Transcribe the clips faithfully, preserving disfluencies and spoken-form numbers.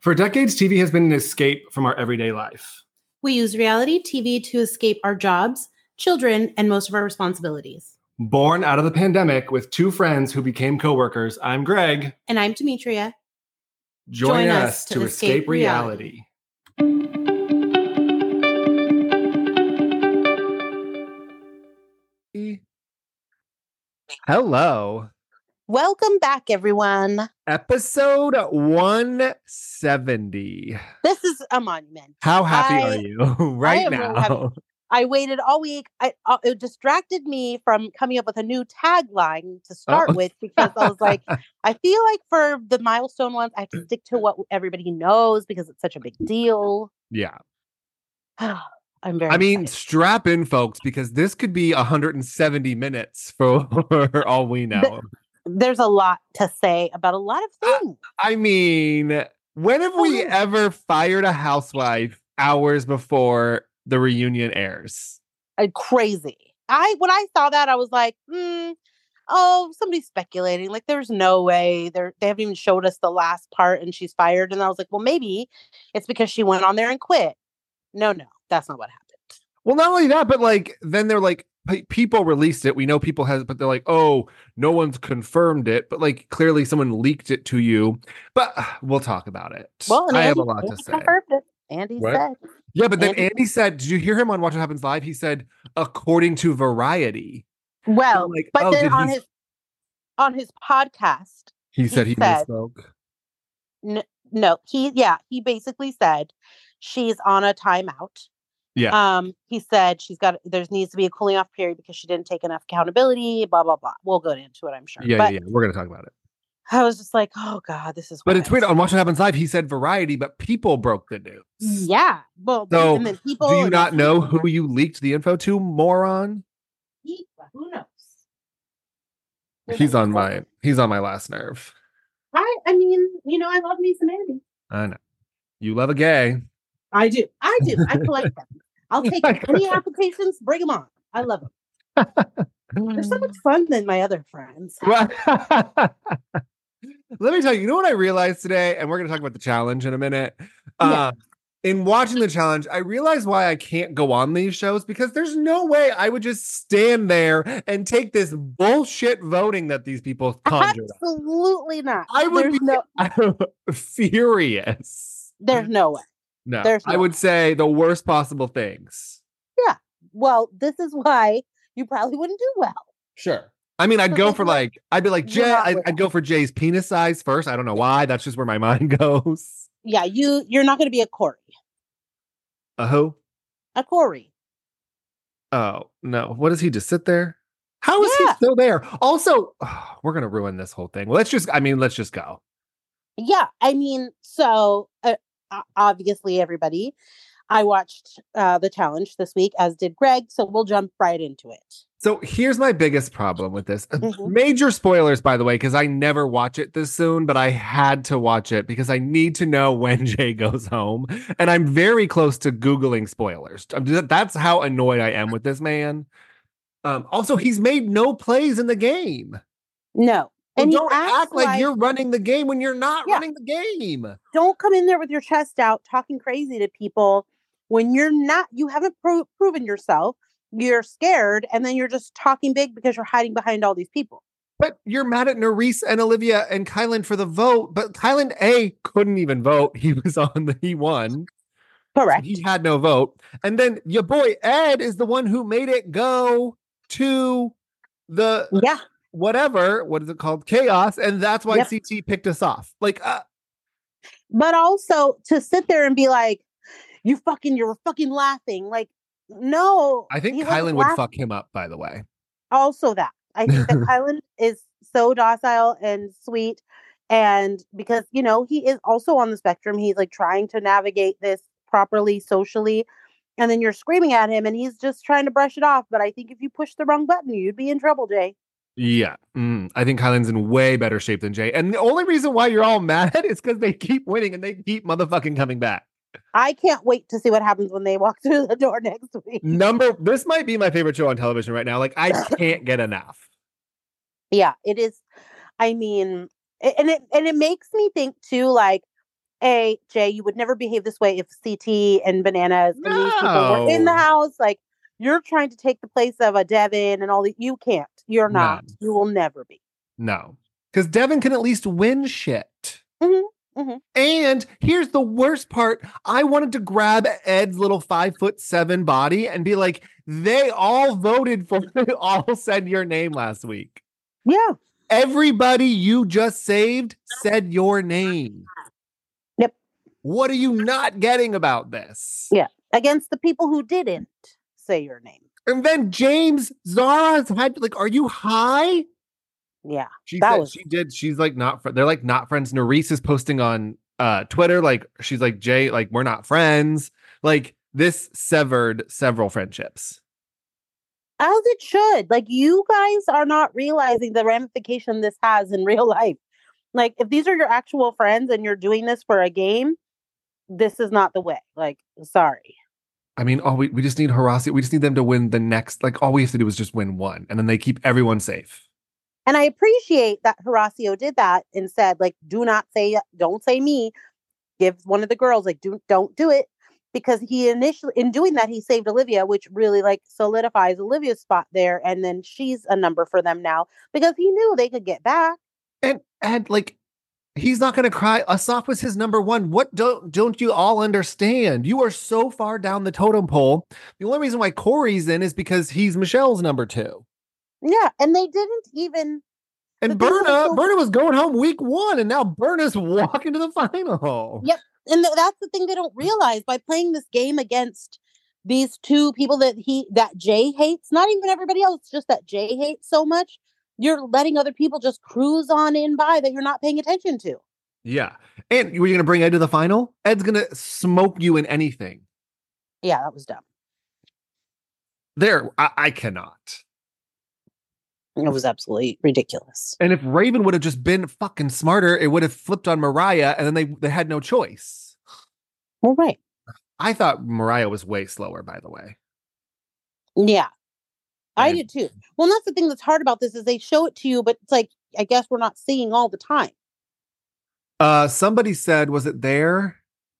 For decades, T V has been an escape from our everyday life. We use reality T V to escape our jobs, children, and most of our responsibilities. Born out of the pandemic with two friends who became coworkers, I'm Greg. And I'm Demetria. Join, Join us, us to, to escape, escape reality. reality. Hello. Welcome back, everyone. Episode one seventy. This is a monument. How happy I, are you right now? Really I waited all week. I, uh, it distracted me from coming up with a new tagline to start oh. with because I was like, I feel like for the milestone ones, I have to stick to what everybody knows because it's such a big deal. Yeah. I'm very I mean, excited. Strap in, folks, because this could be one hundred seventy minutes for all we know. There's a lot to say about a lot of things. I mean, when have we ever fired a housewife hours before the reunion airs? Uh, crazy. I when I saw that, I was like, hmm, oh, somebody's speculating. Like, there's no way. They're, they haven't even showed us the last part and she's fired. And I was like, well, maybe it's because she went on there and quit. No, no, that's not what happened. Well, not only that, but like, then they're like, people released it. We know people has, but they're like, oh, no one's confirmed it. But like, clearly someone leaked it to you. But uh, we'll talk about it. Well, I Andy, have a lot Andy to say. Confirmed it. Andy what? said. Yeah, but then Andy, Andy said, did you hear him on Watch What Happens Live? He said, according to Variety. Well, like, but oh, then on he... his on his podcast, he said he, he said, misspoke. N- no, he yeah, he basically said she's on a timeout. Yeah. Um, he said she's got there needs to be a cooling off period because she didn't take enough accountability. Blah blah blah. We'll go into it, I'm sure. Yeah, but yeah, yeah. We're gonna talk about it. I was just like, oh god, this is. But it's weird. On Watch What Happens Live, he said Variety, but People broke the news. Yeah. Well, so and then people. Do you not know who you leaked the info to, moron? Who knows? He's on my he's on my last nerve. I I mean, you know, I love me some Andy. I know. You love a gay. I do. I do. I collect them. I'll take any applications. Bring them on. I love them. They're so much fun than my other friends. Let me tell you, you know what I realized today? And we're going to talk about the challenge in a minute. Yeah. Uh, in watching the challenge, I realized why I can't go on these shows because there's no way I would just stand there and take this bullshit voting that these people conjured up. Absolutely not. I would There's be no... furious. There's no way. No, There's no I would way. say the worst possible things. Yeah. Well, this is why you probably wouldn't do well. Sure. I mean, I'd go for like, I'd be like, Jay, I'd, I'd go for Jay's penis size first. I don't know why. That's just where my mind goes. Yeah, you, you're not going to be a Corey. A who? A Corey. Oh, no. What does he just sit there? How is yeah. he still there? Also, oh, we're going to ruin this whole thing. Let's just, I mean, let's just go. Yeah. I mean, so uh, obviously everybody, I watched uh, the challenge this week, as did Greg. So we'll jump right into it. So here's my biggest problem with this. Mm-hmm. Major spoilers, by the way, because I never watch it this soon, but I had to watch it because I need to know when Jay goes home. And I'm very close to Googling spoilers. That's how annoyed I am with this man. Um, also, he's made no plays in the game. No. So and don't act like, like you're running the game when you're not yeah. running the game. Don't come in there with your chest out talking crazy to people when you're not, you haven't pro- proven yourself. You're scared, and then you're just talking big because you're hiding behind all these people. But you're mad at Nerys and Olivia and Kyland for the vote. But Kyland A couldn't even vote. He was on the, he won. Correct. So he had no vote. And then your boy Ed is the one who made it go to the yeah whatever. What is it called? Chaos. And that's why yep. C T picked us off. Like, uh, but also to sit there and be like, you fucking, you're fucking laughing. Like, no. I think Kyland would fuck him up, by the way. Also that. I think that Kyland is so docile and sweet. And because, you know, he is also on the spectrum. He's like trying to navigate this properly socially. And then you're screaming at him and he's just trying to brush it off. But I think if you push the wrong button, you'd be in trouble, Jay. Yeah. Mm, I think Kyland's in way better shape than Jay. And the only reason why you're all mad is because they keep winning and they keep motherfucking coming back. I can't wait to see what happens when they walk through the door next week. Number, this might be my favorite show on television right now. Like, I can't get enough. Yeah, it is. I mean, and it and it makes me think too, like, A, Jay, you would never behave this way if C T and Bananas and these people were in the No. house. Like, you're trying to take the place of a Devin and all the. You can't. You're not. No. You will never be. No. Because Devin can at least win shit. Mm-hmm. Mm-hmm. And here's the worst part. I wanted to grab Ed's little five foot seven body and be like, they all voted for all said your name last week. Yeah. Everybody you just saved said your name. Yep. What are you not getting about this? Yeah. Against the people who didn't say your name. And then James, Zara had like, are you high? Yeah. She that said was... she did. She's like not. Fr- they're like not friends. Nerys is posting on uh, Twitter. Like she's like Jay. Like we're not friends. Like this severed several friendships. As it should. Like, you guys are not realizing the ramification this has in real life. Like, if these are your actual friends and you're doing this for a game, this is not the way. Like, sorry. I mean, oh, we, we just need Horacio. We just need them to win the next. Like, all we have to do is just win one, and then they keep everyone safe. And I appreciate that Horacio did that and said, like, do not say, don't say me. Give one of the girls, like, do, don't do it. Because he initially, in doing that, he saved Olivia, which really like solidifies Olivia's spot there. And then she's a number for them now because he knew they could get back. And, and like, he's not going to cry. Asaf was his number one. What don't, don't you all understand? You are so far down the totem pole. The only reason why Corey's in is because he's Michelle's number two. Yeah. And they didn't even. And Berna, so- Berna was going home week one, and now Berna's walking to the final. Yep. And th- that's the thing they don't realize by playing this game against these two people that he that Jay hates, not even everybody else, just that Jay hates so much. You're letting other people just cruise on in by that you're not paying attention to. Yeah. And were you going to bring Ed to the final? Ed's going to smoke you in anything. Yeah, that was dumb. There, I, I cannot. It was absolutely ridiculous. And if Raven would have just been fucking smarter, it would have flipped on Mariah, and then they, they had no choice. Well, right. I thought Mariah was way slower, by the way. Yeah. I And- did too. Well, and that's the thing that's hard about this is they show it to you, but it's like, I guess we're not seeing all the time. Uh, somebody said, was it there?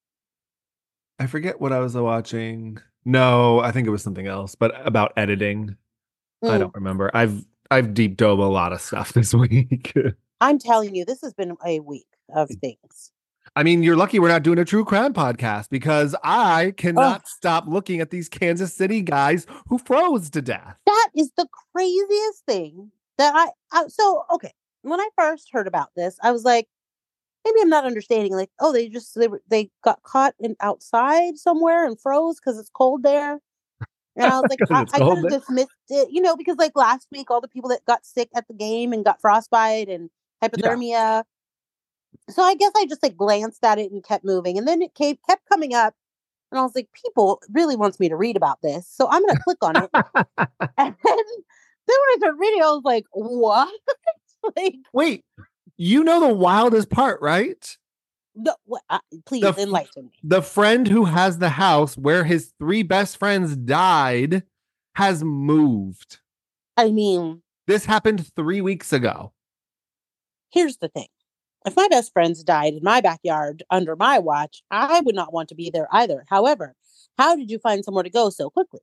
I forget what I was watching. No, I think it was something else, but about editing. I Mm. don't remember. I've I've deep dove a lot of stuff this week. I'm telling you, this has been a week of things. I mean, you're lucky we're not doing a true crime podcast because I cannot Oh. stop looking at these Kansas City guys who froze to death. That is the craziest thing that I, I so okay. When I first heard about this, I was like, maybe I'm not understanding. Like, oh, they just they were, they got caught in outside somewhere and froze because it's cold there. And I was like, 'Cause I, it's I cold kind of there. dismissed it, you know, because like last week, all the people that got sick at the game and got frostbite and hypothermia. So I guess I just like glanced at it and kept moving, and then it came, kept coming up, and I was like, people really wants me to read about this, so I'm gonna click on it. And then, then when I started reading, I was like, what? Like, Wait, you know the wildest part, right? no, what, uh, please The f- enlighten me. The friend who has the house where his three best friends died has moved. I mean, This happened three weeks ago. here's the thing. If my best friends died in my backyard under my watch, I would not want to be there either. However, how did you find somewhere to go so quickly?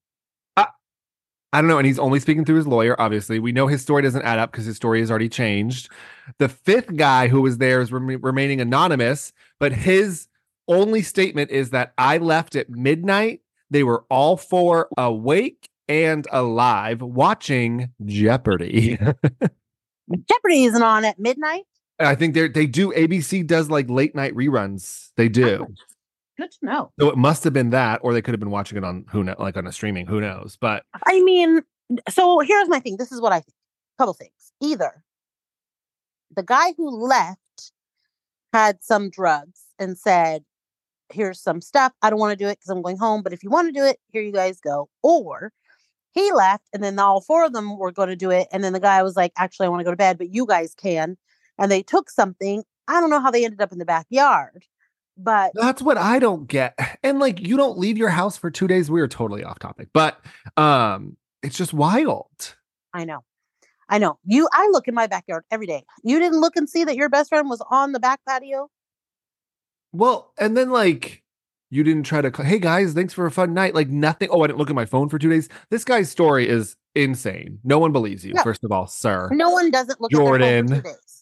I don't know. And he's only speaking through his lawyer, obviously. We know his story doesn't add up because his story has already changed. The fifth guy who was there is rem- remaining anonymous, but his only statement is that I left at midnight. They were all four awake and alive watching Jeopardy. Jeopardy isn't on at midnight. I think they they do. A B C does like late night reruns. They do. Oh, good to know. So it must have been that, or they could have been watching it on who know, like on a streaming. Who knows? But I mean, so here's my thing. This is what I think. Couple things. Either the guy who left had some drugs and said, here's some stuff. I don't want to do it because I'm going home. But if you want to do it, here you guys go. Or he left and then all four of them were going to do it. And then the guy was like, actually, I want to go to bed, but you guys can. And they took something. I don't know how they ended up in the backyard, but that's what I don't get. And like, you don't leave your house for two days. We were totally off topic, but um, it's just wild. I know. I know. You I look in my backyard every day. You didn't look and see that your best friend was on the back patio? Well, and then like you didn't try to, hey guys, thanks for a fun night. Like nothing. Oh, I didn't look at my phone for two days. This guy's story is insane. No one believes you, No. first of all, sir. No one doesn't look at their phone for Jordan. two days.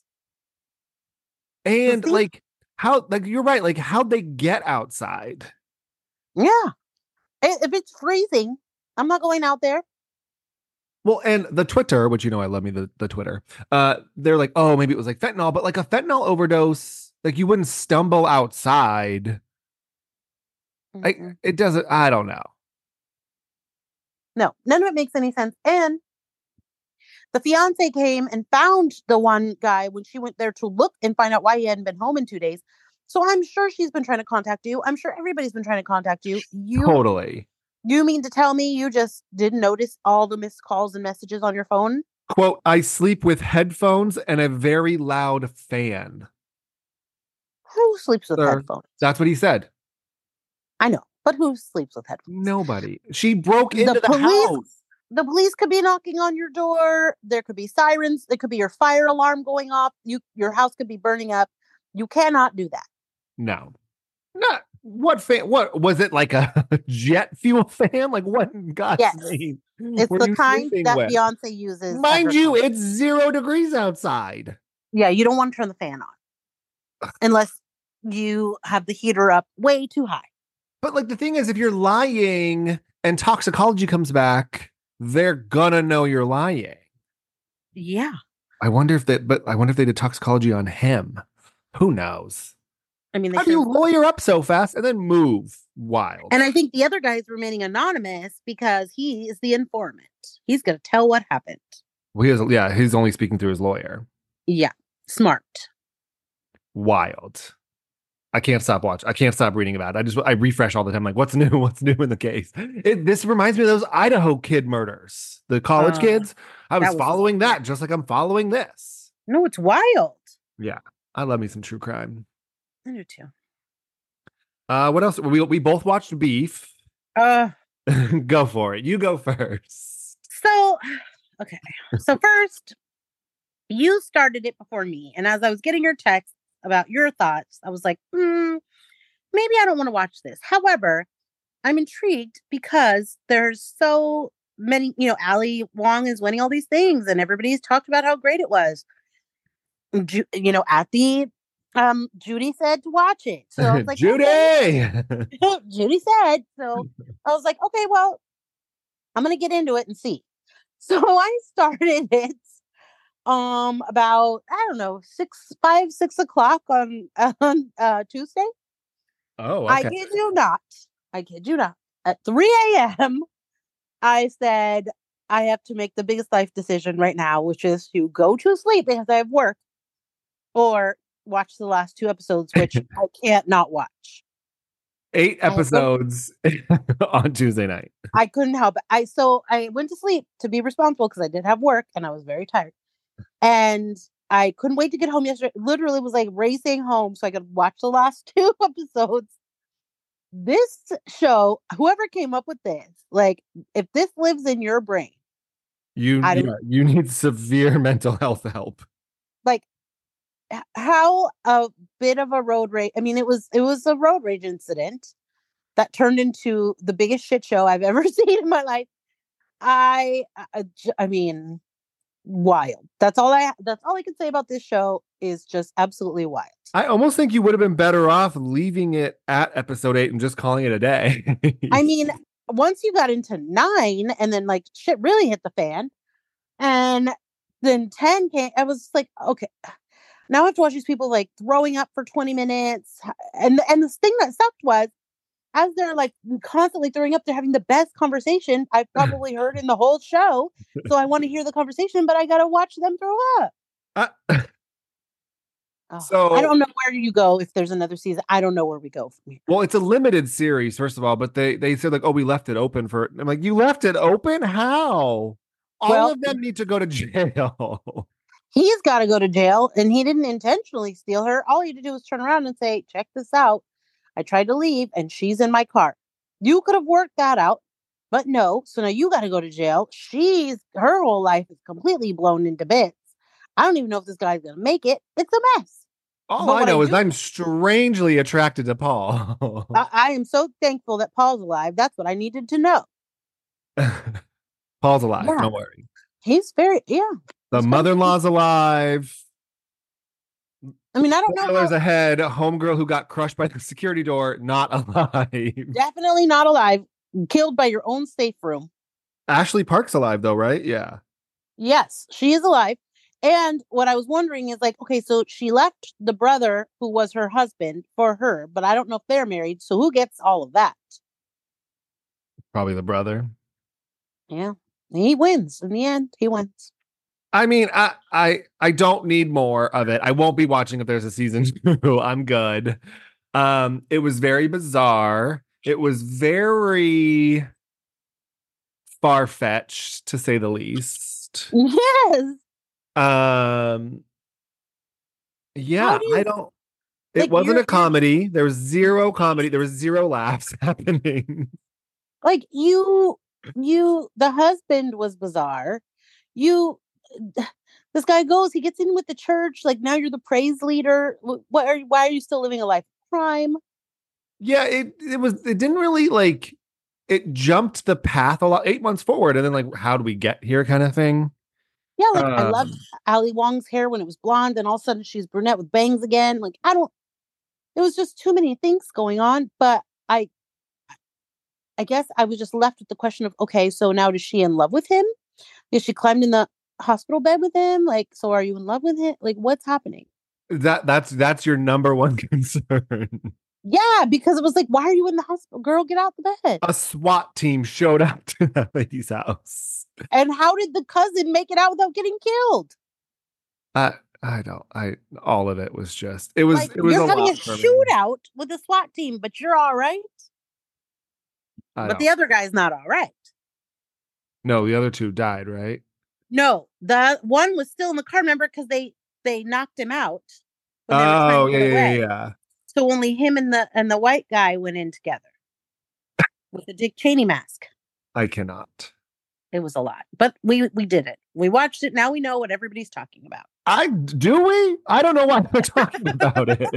And See? like how, like you're right. Like how'd they get outside? Yeah. I- If it's freezing, I'm not going out there. Well, and the Twitter, which you know I love me the, the Twitter, uh, they're like, oh, maybe it was like fentanyl, but like a fentanyl overdose, like you wouldn't stumble outside. Like Mhm. it doesn't, I don't know. No, none of it makes any sense. And the fiance came and found the one guy when she went there to look and find out why he hadn't been home in two days. So I'm sure she's been trying to contact you. I'm sure everybody's been trying to contact you. You Totally. you mean to tell me you just didn't notice all the missed calls and messages on your phone? Quote, I sleep with headphones and a very loud fan. Who sleeps with Sir, headphones? That's what he said. I know, but who sleeps with headphones? Nobody. She broke into the, police, house. The police could be knocking on your door. There could be sirens. There could be your fire alarm going off. You, your house could be burning up. You cannot do that. No. Not what fan? What was it, like a jet fuel fan? Like what in God's Yes. name? It's were the you kind sleeping that with? Beyonce uses. at Mind her you, concert. it's zero degrees outside. Yeah, you don't want to turn the fan on unless you have the heater up way too high. But like the thing is, if you're lying and toxicology comes back, they're gonna know you're lying. Yeah. I wonder if that, but I wonder if they did toxicology on him. Who knows? I mean, they How do you should- lawyer up so fast and then move? Wild. and I think the other guy is remaining anonymous because he is the informant. He's going to tell what happened. Well, he is, yeah, he's only speaking through his lawyer. Yeah. Smart. Wild. I can't stop watching. I can't stop reading about it. I just I refresh all the time. Like, what's new? What's new in the case? It, this reminds me of those Idaho kid murders, the college Uh, kids. I was, that was- following that, just like I'm following this. No, it's wild. Yeah, I love me some true crime. I do too. Uh, what else? We we both watched Beef. Uh, Go for it. You go first. so, okay. So first, you started it before me. And as I was getting your text about your thoughts, I was like, hmm, maybe I don't want to watch this. However, I'm intrigued because there's so many, you know, Ali Wong is winning all these things and everybody's talked about how great it was. Ju- you know, at the, um, Judy said to watch it. So I was like, Judy. okay. Judy said. So I was like, okay, well, I'm going to get into it and see. So I started it um about, I don't know, six, five, six o'clock on, on uh, Tuesday. Oh, I okay. kid you not. I kid you not. At three a.m., I said, I have to make the biggest life decision right now, which is to go to sleep because I have work or watch the last two episodes, which I can't not watch. Eight I was- episodes on Tuesday night. I couldn't help it. I so I went to sleep to be responsible because I did have work and I was very tired. And I couldn't wait to get home yesterday. Literally was like racing home so I could watch the last two episodes. This show, whoever came up with this, like if this lives in your brain, You I yeah, don't- you need severe mental health help. like h- how a bit of a road rage. I mean, it was it was a road rage incident that turned into the biggest shit show I've ever seen in my life. I, I, j- I mean, wild. That's all I. That's all I can say about this show is just absolutely wild. I almost think you would have been better off leaving it at episode eight and just calling it a day. I mean, once you got into nine, and then like shit really hit the fan, and then ten came. I was like, okay, now I have to watch these people like throwing up for twenty minutes, and and the thing that sucked was, as they're like constantly throwing up, they're having the best conversation I've probably heard in the whole show. So I want to hear the conversation, but I got to watch them throw up. Uh, Oh, So- I don't know where you go if there's another season. I don't know where we go from here. well, it's a limited series, first of all, but they they said like, oh, we left it open for. I'm like, you left it open? How? All Well- of them need to go to jail. He's got to go to jail, and he didn't intentionally steal her. All he had to do was turn around and say, check this out. I tried to leave, and she's in my car. You could have worked that out, but no. So now you got to go to jail. She's, her whole life is completely blown into bits. I don't even know if this guy's going to make it. It's a mess. All But I what I know is do, I'm strangely attracted to Paul. I, I am so thankful that Paul's alive. That's what I needed to know. Paul's alive. Yeah, Don't worry. he's very, yeah. The He's kind of, mother-in-law's alive. I mean, I don't know Spoilers how, ahead. Homegirl who got crushed by the security door, not alive. definitely not alive, killed by your own safe room. Ashley Park's alive though, right? Yeah. Yes, she is alive. And what I was wondering is like, okay, so she left the brother who was her husband for her, but I don't know if they're married. So who gets all of that? Probably the brother. Yeah. He wins in the end. He wins. I mean, I I I don't need more of it. I won't be watching if there's a season two. I'm good. Um, it was very bizarre. It was very far-fetched, to say the least. Yes. Um, yeah, do you- I don't. It like, wasn't you're- a comedy. There was zero comedy. There was zero laughs happening. Like you, you, the husband was bizarre. You, this guy goes, he gets in with the church. Like now you're the praise leader. What are, why are you still living a life of crime? Yeah, it it was. It didn't really like. It jumped the path a lot, eight months forward, and then like, how do we get here, kind of thing. Yeah, like I loved Um, Ali Wong's hair when it was blonde, and all of a sudden she's brunette with bangs again. Like I don't. It was just too many things going on. But I, I guess I was just left with the question of, okay, so now is she in love with him? Is she climbed in the hospital bed with him? Like, so are you in love with him? Like, what's happening? that that's that's your number one concern. Yeah, because it was like, why are you in the hospital? Girl, get out the bed. A SWAT team showed up to that lady's house. And how did the cousin make it out without getting killed? I I don't. I all of it was just. It was. Like, it was you're a having a lot for me. shootout with the SWAT team, but you're all right. I But don't- the other guy's not all right. No, the other two died, right? No, the one was still in the car. Remember, because they they knocked him out. when they were trying Oh to yeah, get yeah, away. yeah, yeah. So only him and the and the white guy went in together with the Dick Cheney mask. I cannot. It was a lot, but we we did it. We watched it. Now we know what everybody's talking about. I do we? I don't know why we're talking about it.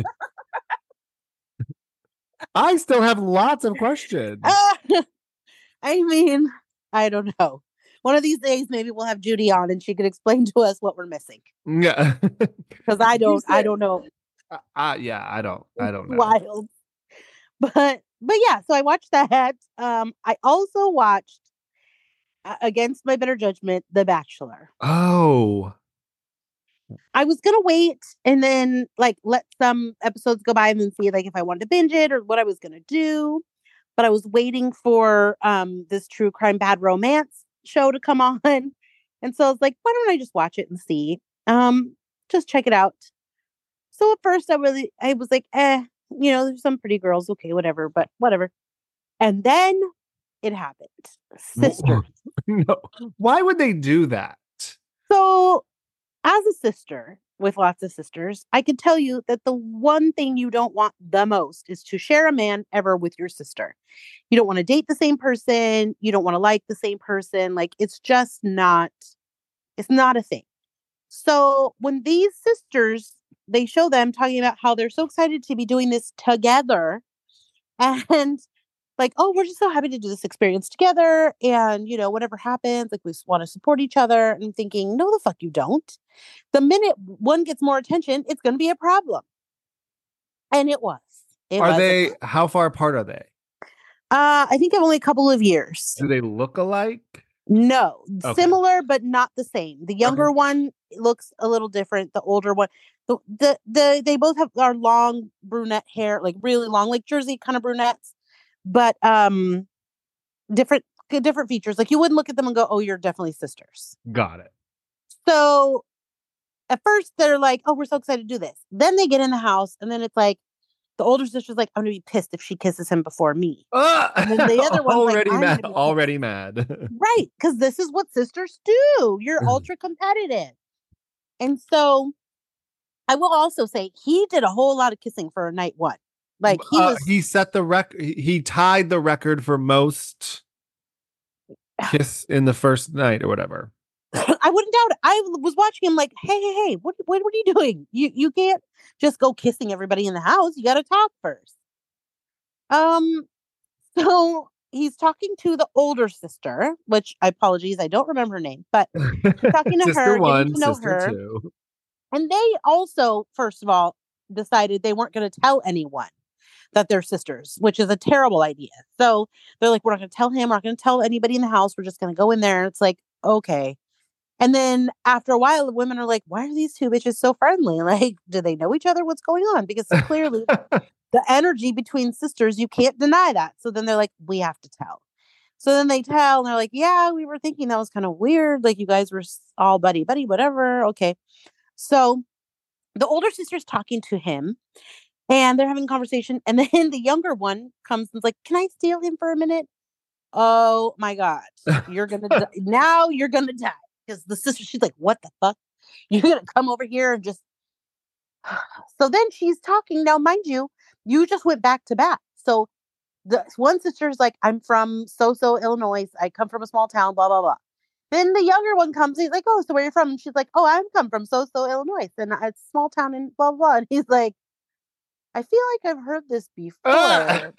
I still have lots of questions. Ah, I mean, I don't know. One of these days, maybe we'll have Judy on and she could explain to us what we're missing. Yeah, Because I don't, I said- don't know. uh, uh, yeah, I don't. I don't know. Wild. But but yeah, so I watched that. Um, I also watched, uh, against my better judgment, The Bachelor. Oh, I was gonna wait and then like let some episodes go by and then see like if I wanted to binge it or what I was gonna do. But I was waiting for um this true crime bad romance show to come on. And so I was like, why don't I just watch it and see? Um, just check it out. So at first I really I was like, eh, you know, there's some pretty girls, okay, whatever, but whatever. And then it happened. Sister. no. Why would they do that? So, as a sister with lots of sisters, I can tell you that the one thing you don't want the most is to share a man ever with your sister. You don't want to date the same person. You don't want to like the same person. Like, it's just not, it's not a thing. So, when these sisters, they show them talking about how they're so excited to be doing this together and like, oh, we're just so happy to do this experience together. And, you know, whatever happens, like we want to support each other. And I'm thinking, no, the fuck you don't. The minute one gets more attention, it's going to be a problem. And it was. It Are was a they? problem. How far apart are they? Uh, I think I'm only a couple of years. Do they look alike? No, Okay. similar, but not the same. The younger one looks a little different. The older one, the, the, the, they both have our long brunette hair, like really long, like Jersey kind of brunettes. But um different different features. Like you wouldn't look at them and go, oh, you're definitely sisters. Got it. So at first they're like, oh, we're so excited to do this. Then they get in the house and then it's like the older sister's like, I'm gonna be pissed if she kisses him before me. Uh, And then the other one's like, already I'm mad. gonna be- Already mad. Right. Because this is what sisters do. You're ultra competitive. And so I will also say he did a whole lot of kissing for night one. Like he Uh, was he set the record. He tied the record for most kiss in the first night or whatever. I wouldn't doubt it. I was watching him like, hey, hey, hey, what, what, what are you doing? You, you can't just go kissing everybody in the house. You got to talk first. Um, so he's talking to the older sister, which I apologize, I don't remember her name, but he's talking to sister her, one, getting to know sister her. two. And they also, first of all, decided they weren't going to tell anyone that they're sisters, which is a terrible idea. So they're like, we're not going to tell him. We're not going to tell anybody in the house. We're just going to go in there. It's like, okay. And then after a while, the women are like, why are these two bitches so friendly? Like, do they know each other? What's going on? Because clearly the energy between sisters, you can't deny that. So then they're like, we have to tell. So then they tell and they're like, yeah, we were thinking that was kind of weird. Like you guys were all buddy, buddy, whatever. Okay. So the older sister's talking to him and they're having a conversation. And then the younger one comes and's like, can I steal him for a minute? Oh my God. You're going to die. Now you're going to die. Because the sister, she's like, what the fuck? You're going to come over here and just. So then she's talking. Now, mind you, you just went back to back. So the one sister's like, I'm from So-So, Illinois. I come from a small town, blah, blah, blah. Then the younger one comes. He's like, oh, so where are you from? And she's like, oh, I'm come from So-So, Illinois. And it's a small town in blah, blah, blah. And he's like, I feel like I've heard this before. Ah!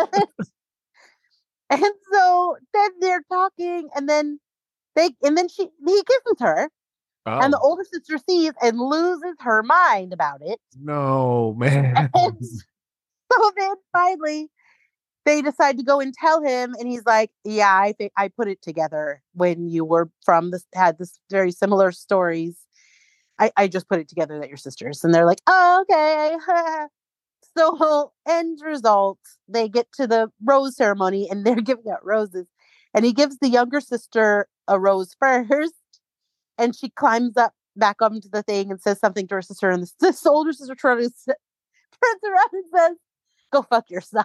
And so then they're talking and then they, and then she, he kisses her. Oh. And the older sister sees and loses her mind about it. No, man. And so then finally they decide to go and tell him. And he's like, yeah, I think I put it together when you were from this, had this very similar stories. I, I just put it together that you're sisters. And they're like, oh, okay. So end result, they get to the rose ceremony and they're giving out roses. And he gives the younger sister a rose first. And she climbs up back up into the thing and says something to her sister. And the, the older sister turns around and says, go fuck yourself.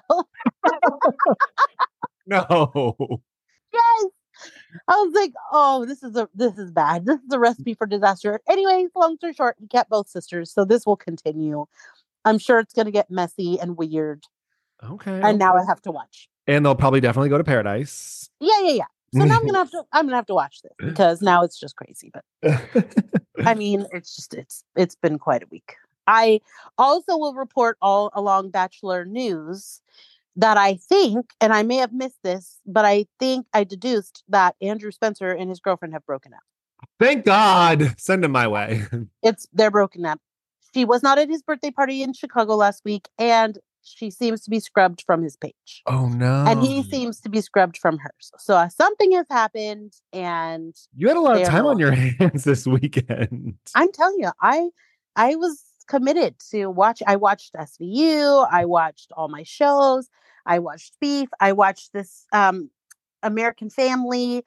No. Yes. I was like, oh, this is a this is bad. This is a recipe for disaster. Anyways, long story short, he kept both sisters. So this will continue. I'm sure it's going to get messy and weird. Okay. And okay. now I have to watch. And they'll probably definitely go to paradise. Yeah, yeah, yeah. So now I'm gonna have to I'm gonna have to watch this because now it's just crazy. But I mean, it's just it's it's been quite a week. I also will report all along Bachelor news that I think, and I may have missed this, but I think I deduced that Andrew Spencer and his girlfriend have broken up. Thank God. Send him my way. It's they're broken up. She was not at his birthday party in Chicago last week, and she seems to be scrubbed from his page. Oh, no. And he seems to be scrubbed from hers. So uh, something has happened. And you had a lot of time on your hands this weekend. I'm telling you, I I was committed to watch. I watched S V U. I watched all my shows. I watched Beef. I watched this um, American Family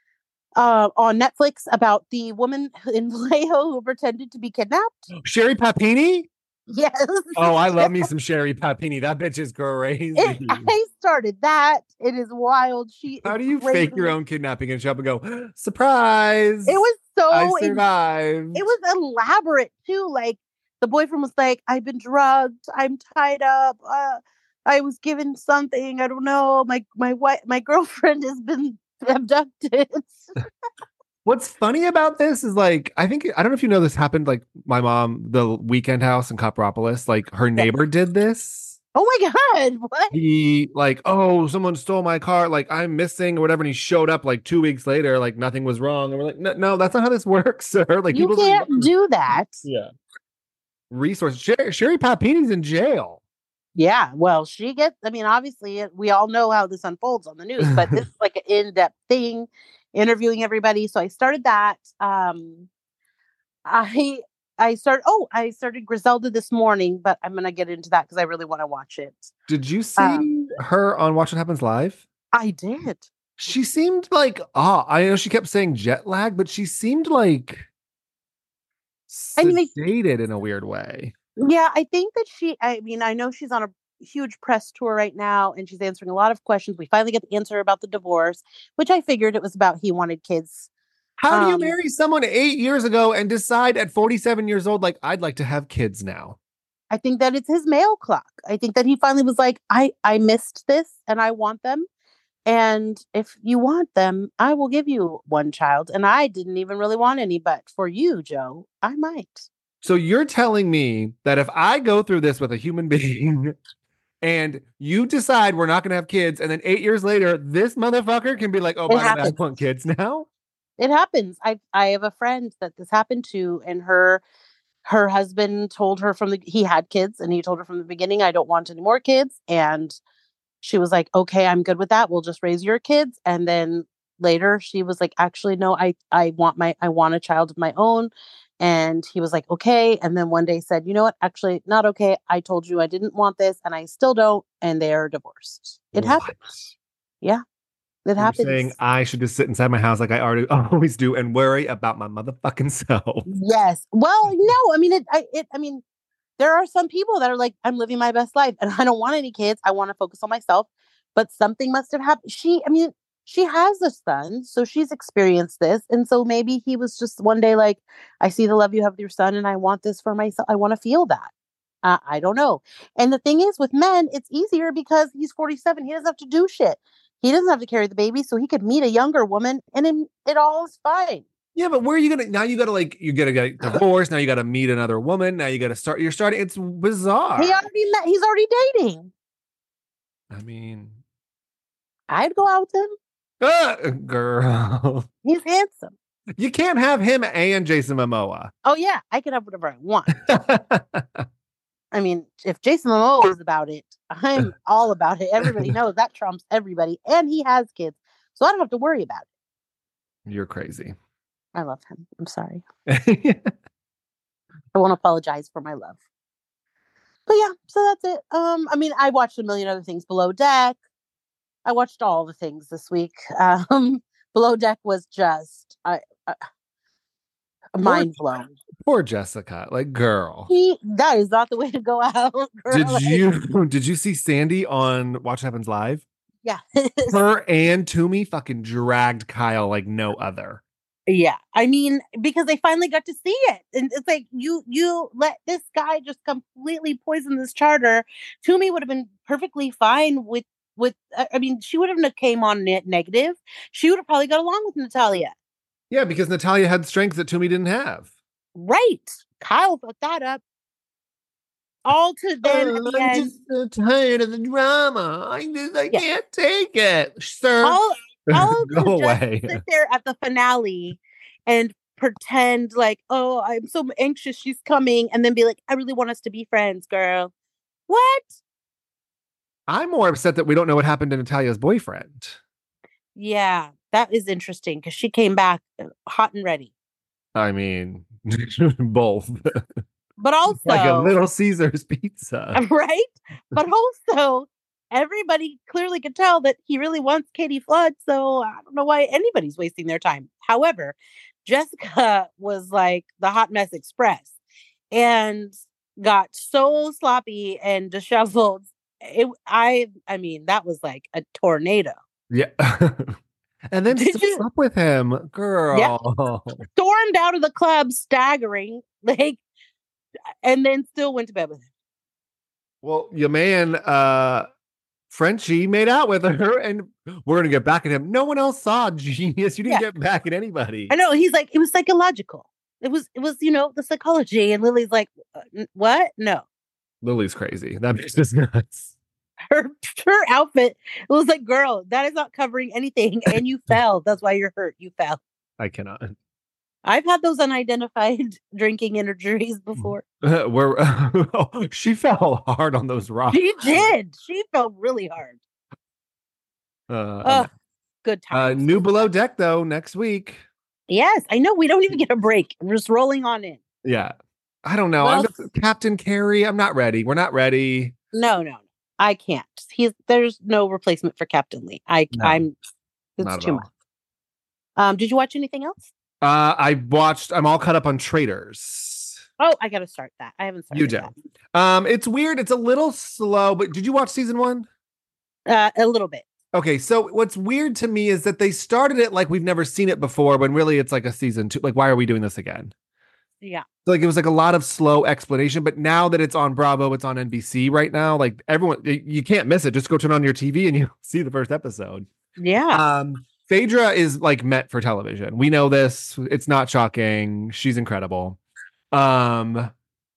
uh, on Netflix about the woman in Vallejo who pretended to be kidnapped. Sherry Papini? Yes. Oh, I love me some Sherry Papini. That bitch is crazy. It, I started that. It is wild. She. How do you crazy. fake your own kidnapping and show up and go, surprise? It was so. I survived. It, it was elaborate too. Like the boyfriend was like, "I've been drugged. I'm tied up. Uh, I was given something. I don't know. My my wife, my girlfriend has been abducted." What's funny about this is like, I think, I don't know if you know this happened, like my mom, the Weekend House in Copperopolis, like her neighbor did this. Oh my God. What? He like, oh, someone stole my car. Like I'm missing or whatever. And he showed up like two weeks later, like nothing was wrong. And we're like, no, no that's not how this works, sir. Like you can't do that. Yeah. Resources. Sherry, Sherry Papini's in jail. Yeah. Well, she gets, I mean, obviously we all know how this unfolds on the news, but this is like an in-depth thing. Interviewing everybody. So I started that. Um, I I started, oh, I started Griselda this morning, but I'm going to get into that because I really want to watch it. Did you see um, her on Watch What Happens Live? I did. She seemed like, ah, oh, I know she kept saying jet lag, but she seemed like sedated I mean, I, in a weird way. Yeah, I think that she, I mean, I know she's on a huge press tour right now and she's answering a lot of questions. We finally get the answer about the divorce, which I figured it was about he wanted kids. How do you um, marry someone eight years ago and decide at forty-seven years old, like, I'd like to have kids now? I think that it's his mail clock. I think that he finally was like, I, I missed this and I want them. And if you want them, I will give you one child. And I didn't even really want any, but for you, Joe, I might. So you're telling me that if I go through this with a human being and you decide we're not going to have kids, and then eight years later, this motherfucker can be like, oh, It by the way, I happens. want kids now? It happens. I I have a friend that this happened to, and her her husband told her from the he had kids, and he told her from the beginning, I don't want any more kids. And she was like, okay, I'm good with that. We'll just raise your kids. And then later she was like, actually, no, I, I want my, I want a child of my own. And he was like, okay. And then one day said, you know what? Actually, not okay. I told you I didn't want this and I still don't. And they are divorced. It What? happens. Yeah, it You're happens. saying I should just sit inside my house like I already always do and worry about my motherfucking self. Yes. Well, no, I mean, it, I, it, I mean, there are some people that are like, I'm living my best life and I don't want any kids. I want to focus on myself. But something must have happened. She, I mean, she has a son, so she's experienced this. And so maybe he was just one day like, I see the love you have with your son and I want this for myself. I want to feel that. Uh, I don't know. And the thing is with men, it's easier because he's forty-seven. He doesn't have to do shit. He doesn't have to carry the baby. So he could meet a younger woman and it, it all is fine. Yeah, but where are you gonna now? You gotta like you gotta get divorced. Now you gotta meet another woman. Now you gotta start. You're starting. It's bizarre. He already met. He's already dating. I mean, I'd go out with him. uh, girl, He's handsome. you can't have him and Jason Momoa. Oh yeah, I can have whatever I want. I mean, if Jason Momoa is about it, I'm all about it. Everybody knows that trumps everybody, and he has kids, so I don't have to worry about it. You're crazy. I love him. I'm sorry. I won't apologize for my love. But yeah, so that's it. Um, I mean, I watched a million other things. Below Deck. I watched all the things this week. Um, Below Deck was just uh, uh, mind blown. Poor Jessica, like girl. He, that is not the way to go out. Girl. Did Like, you did you see Sandy on Watch What Happens Live? yeah. Her and Toomey fucking dragged Kyle like no other. Yeah, I mean, because they finally got to see it, and it's like you you let this guy just completely poison this charter. Toomey would have been perfectly fine with with. I mean, she wouldn't have came on net negative. She would have probably got along with Natalia. Yeah, because Natalia had strengths that Toomey didn't have. Right, Kyle fucked that up. All to then Oh, at the I'm end. just so tired of the drama. I just I Yeah. can't take it, sir. All all Go to away. just sit there at the finale and pretend like, oh, I'm so anxious she's coming, and then be like, I really want us to be friends, girl. What? I'm more upset that we don't know what happened to Natalia's boyfriend. Yeah, that is interesting because she came back uh, hot and ready. I mean, both. But also, Like a Little Caesar's pizza. right? But also, everybody clearly could tell that he really wants Katie Flood. So I don't know why anybody's wasting their time. However, Jessica was like the hot mess express and got so sloppy and disheveled. It, I, I mean, that was like a tornado. Yeah. And then Did still you- slept with him, girl. Stormed out of the club, staggering, like, and then still went to bed with him. Well, your man, uh, Frenchie made out with her, and we're gonna get back at him. No one else saw, genius. You didn't Yeah. get back at anybody. I know. He's like, it was psychological. It was, it was, you know, the psychology. And Lily's like, uh, n- what? No. Lily's crazy. That makes us nuts. Her her outfit, it was like, girl, that is not covering anything. And you fell. That's why you're hurt. You fell. I cannot. I've had those unidentified drinking injuries before. We're oh, she fell hard on those rocks. She did. She fell really hard. Uh, Oh, good uh, times. new Below Deck though next week. Yes, I know. We don't even get a break. We're just rolling on in. Yeah, I don't know. I'm Well- just, Captain Carey. I'm not ready. We're not ready. No, no, no. I can't. He's there's no replacement for Captain Lee. I No, I'm it's not at too all. much. Um, did you watch anything else? Uh, I watched. I'm all caught up on Traitors. Oh, I gotta start that. I haven't started You do. Um, it's weird. It's a little slow. But did you watch season one? that. Uh, a little bit. Okay, so what's weird to me is that they started it like we've never seen it before, when really it's like a season two. Like, why are we doing this again? Yeah. So, like, it was like a lot of slow explanation. But now that it's on Bravo, it's on N B C right now. Like everyone, y- you can't miss it. Just go turn on your T V and you see the first episode. Yeah. Um, Phaedra is like meant for television. We know this. It's not shocking. She's incredible. Um,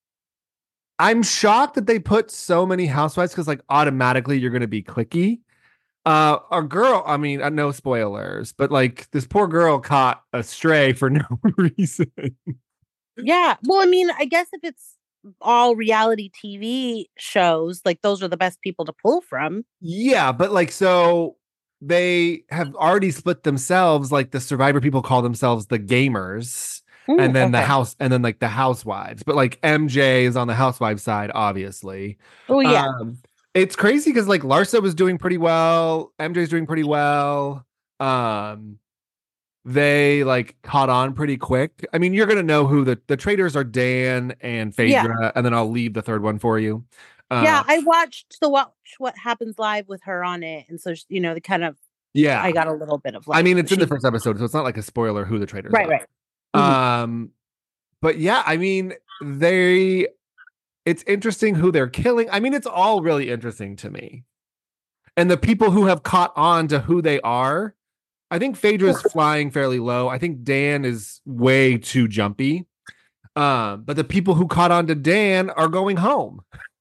I'm shocked that they put so many housewives because like automatically you're gonna be clicky. Uh, our girl, I mean, uh, no spoilers, but like this poor girl caught a stray for no reason. Yeah. Well, I mean, I guess if it's all reality T V shows, like those are the best people to pull from. Yeah, but like so they have already split themselves. Like the Survivor people call themselves the gamers, Mm, and then the okay. house, and then like the housewives. But like M J is on the housewives side, obviously. Oh, yeah. Um, it's crazy because like Larsa was doing pretty well, M J's doing pretty well. Um, they like caught on pretty quick. I mean, you're gonna know who the the traders are, Dan and Phaedra, Yeah. and then I'll leave the third one for you. Yeah. Uh, I watched the Watch What Happens Live with her on it. And so, you know, the kind of, yeah, I got a little bit of like, I mean, it's in the she, first episode, so it's not like a spoiler who the traders right, are. right. Mhm. Um, but yeah, I mean, they. It's interesting who they're killing. I mean, it's all really interesting to me, and the people who have caught on to who they are. I think Phaedra's flying fairly low. I think Dan is way too jumpy. Um, but the people who caught on to Dan are going home,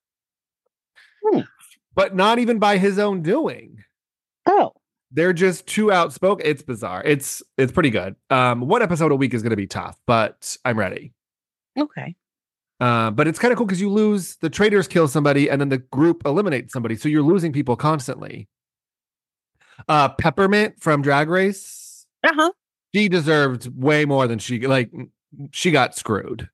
Hmm. but not even by his own doing. Oh, They're just too outspoken. It's bizarre. It's it's pretty good. Um, one episode a week is going to be tough, but I'm ready. okay. Uh, but it's kind of cool because you lose the traders kill somebody and then the group eliminates somebody, so you're losing people constantly. Uh, Peppermint from Drag Race, Uh huh. she deserved way more than she like. She got screwed.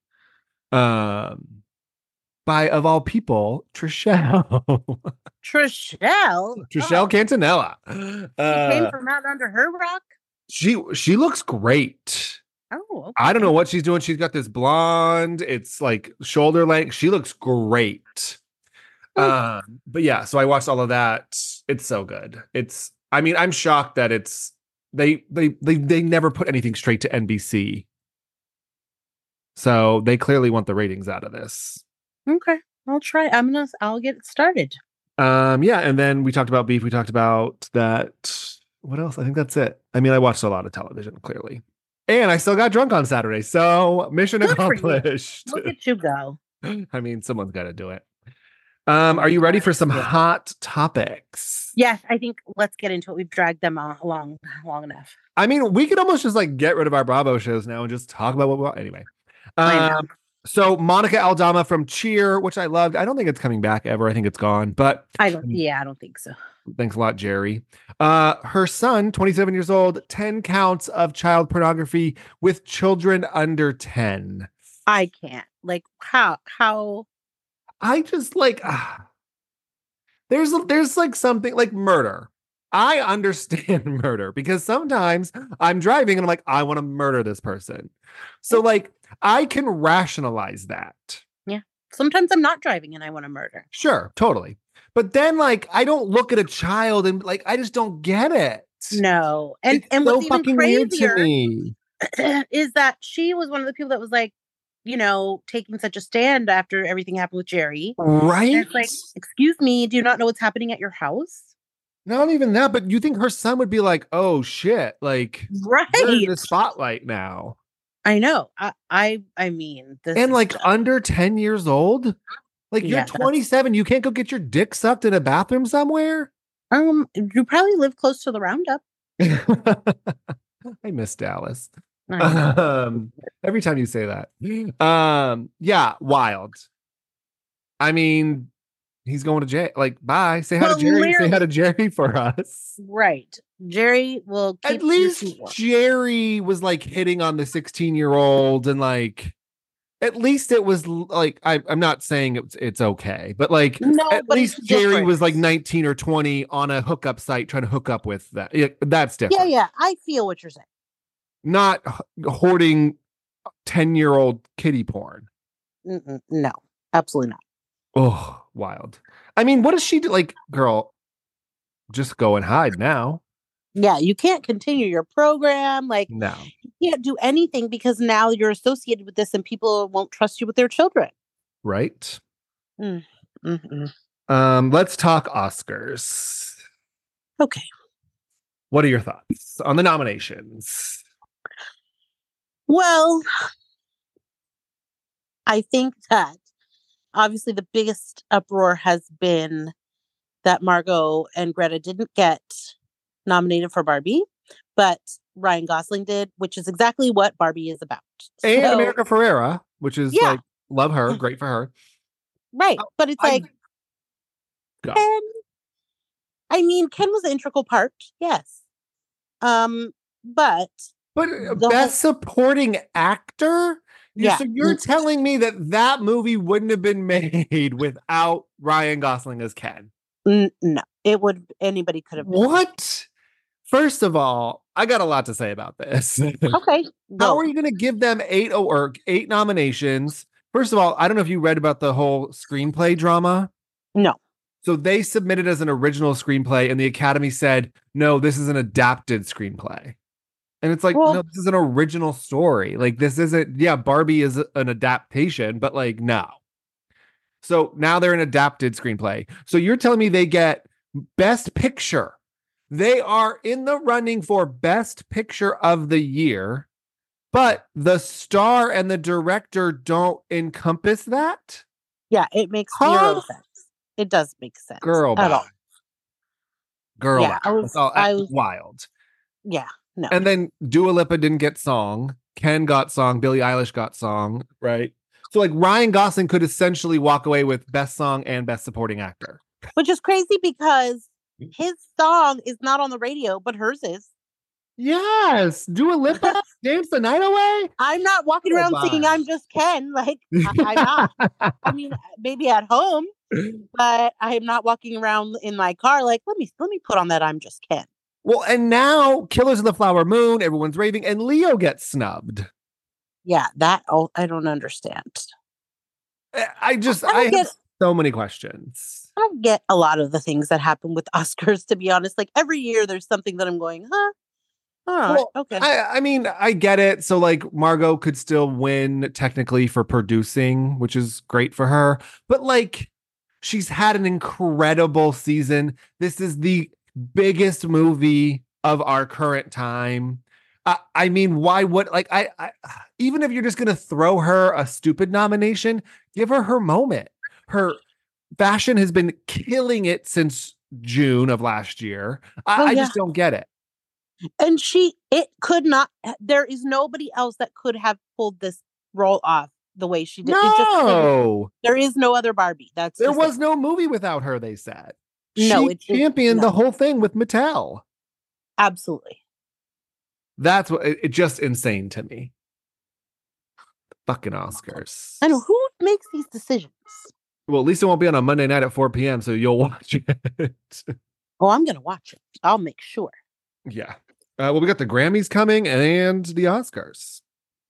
Um, by of all people, Trishelle. Trishelle. Trishelle Oh, Cantanella. she Uh, came from out under her rock. she she looks great. Oh, okay. I don't know what she's doing. She's got this blonde. It's like shoulder length. She looks great. Hmm. Um, but yeah, so I watched all of that. It's so good. It's. I mean, I'm shocked that it's they they they they never put anything straight to N B C. So they clearly want the ratings out of this. Okay. I'll try. I'm gonna. I'll get it started. Um, yeah, and then we talked about beef. We talked about that. What else? I think that's it. I mean, I watched a lot of television, clearly. And I still got drunk on Saturday. So mission Good for you. accomplished. Look at you go. I mean, someone's got to do it. Um, are you ready for some Yeah. hot topics? Yes, I think let's get into it. We've dragged them on long, long enough. I mean, we could almost just like get rid of our Bravo shows now and just talk about what we want. Anyway. I know. Um, so Monica Aldama from Cheer, which I loved. I don't think it's coming back ever. I think it's gone. But I don't. Yeah, I don't think so. thanks a lot, Jerry. Uh, her son, twenty-seven years old, ten counts of child pornography with children under ten. I can't. Like how? How? I just like ah. there's there's like something like murder. I understand murder because sometimes I'm driving and I'm like, I want to murder this person. So like I can rationalize that. Yeah. Sometimes I'm not driving and I want to murder. Sure, totally. But then like I don't look at a child and like I just don't get it. No. And It's and so what's even fucking weird to crazier me. is that she was one of the people that was like, you know, taking such a stand after everything happened with Jerry. Right? And it's like, excuse me, do you not know what's happening at your house? Not even that, but you think her son would be like, oh shit, like Right. we're in the spotlight now. I know. I I, I mean, this And is like just- under ten years old? Like Yeah, you're that's- twenty-seven, you can't go get your dick sucked in a bathroom somewhere? um, you probably live close to the Roundup. I miss Dallas. I know. Um, every time you say that. Um, yeah, wild. I mean, he's going to jail. Like, bye. Say hi Well, to Jerry. Say hi literally- to Jerry for us. Right. Jerry will keep At your least feet warm. Jerry was like hitting on the sixteen year old and like at least it was l- like I, I'm not saying it's it's okay, but like No, at but least it's Jerry different. was like nineteen or twenty on a hookup site trying to hook up with that. Yeah, that's Yeah, different. yeah. I feel what you're saying. Not h- hoarding ten year old kiddie porn. Mm-mm, no, absolutely not. Oh, wild. I mean, what does she do? Like, girl, just go and hide now. Yeah, you can't continue your program. Like, No. you can't do anything because now you're associated with this and people won't trust you with their children. Right? Mm-mm. Um, let's talk Oscars. Okay. What are your thoughts on the nominations? Well, I think that obviously the biggest uproar has been that Margot and Greta didn't get nominated for Barbie, but Ryan Gosling did, which is exactly what Barbie is about. And So, America Ferrera, which is yeah, like, love her, great for her. right. But it's I- like, Go. Ken, I mean, Ken was an integral part, yes. Um, but But uh, the best supporting actor? You- Yeah. So you're telling me that that movie wouldn't have been made without Ryan Gosling as Ken? N- no, it would, anybody could have been. What? First of all, I got a lot to say about this. Okay. How Go. are you going to give them eight oh, or eight nominations? First of all, I don't know if you read about the whole screenplay drama. No. So they submitted as an original screenplay, and the Academy said, no, this is an adapted screenplay. And it's like, Well- no, this is an original story. Like, this isn't, yeah, Barbie is an adaptation, but like, no. So now they're an adapted screenplay. So you're telling me they get Best Picture. They are in the running for Best Picture of the year, but the star and the director don't encompass that? Yeah, it makes Huh? zero sense. It does make sense. Girl, at bye. all. Girl, Yeah, bye. I was- It's all I was- wild. Yeah, no. And then Dua Lipa didn't get song. Ken got song. Billie Eilish got song, right? So like Ryan Gosling could essentially walk away with best song and best supporting actor. Which is crazy because his song is not on the radio, but hers is. Yes, Dua Lipa, Dance the Night Away. I'm not walking Oh, around bye. singing I'm Just Ken. Like, I, I'm not. I mean, maybe at home, but I am not walking around in my car like, let me let me put on that I'm Just Ken. Well, and now Killers of the Flower Moon, everyone's raving, and Leo gets snubbed. Yeah, that oh, I don't understand. I- I just, I don't I have get- so many questions. I don't get a lot of the things that happen with Oscars, to be honest. Like every year there's something that I'm going, huh? All right, Well, okay. I, I mean, I get it. So, like, Margot could still win technically for producing, which is great for her. But, like, she's had an incredible season. This is the biggest movie of our current time. Uh, I mean, why would, like, I, I, even if you're just going to throw her a stupid nomination, give her her moment. Her fashion has been killing it since June of last year. I, Oh, I yeah. just don't get it. And she, it could not, there is nobody else that could have pulled this role off the way she did. It just couldn't. No, There is no other Barbie. That's there just was it. no movie without her, they said. No, she it- it- championed no. the whole thing with Mattel. Absolutely. That's what it, it just insane to me. Fucking Oscars. I know who makes these decisions. Well, at least it won't be on a Monday night at four p.m. so you'll watch it. Oh, I'm gonna watch it. I'll make sure. Yeah. Uh, well, we got the Grammys coming and the Oscars.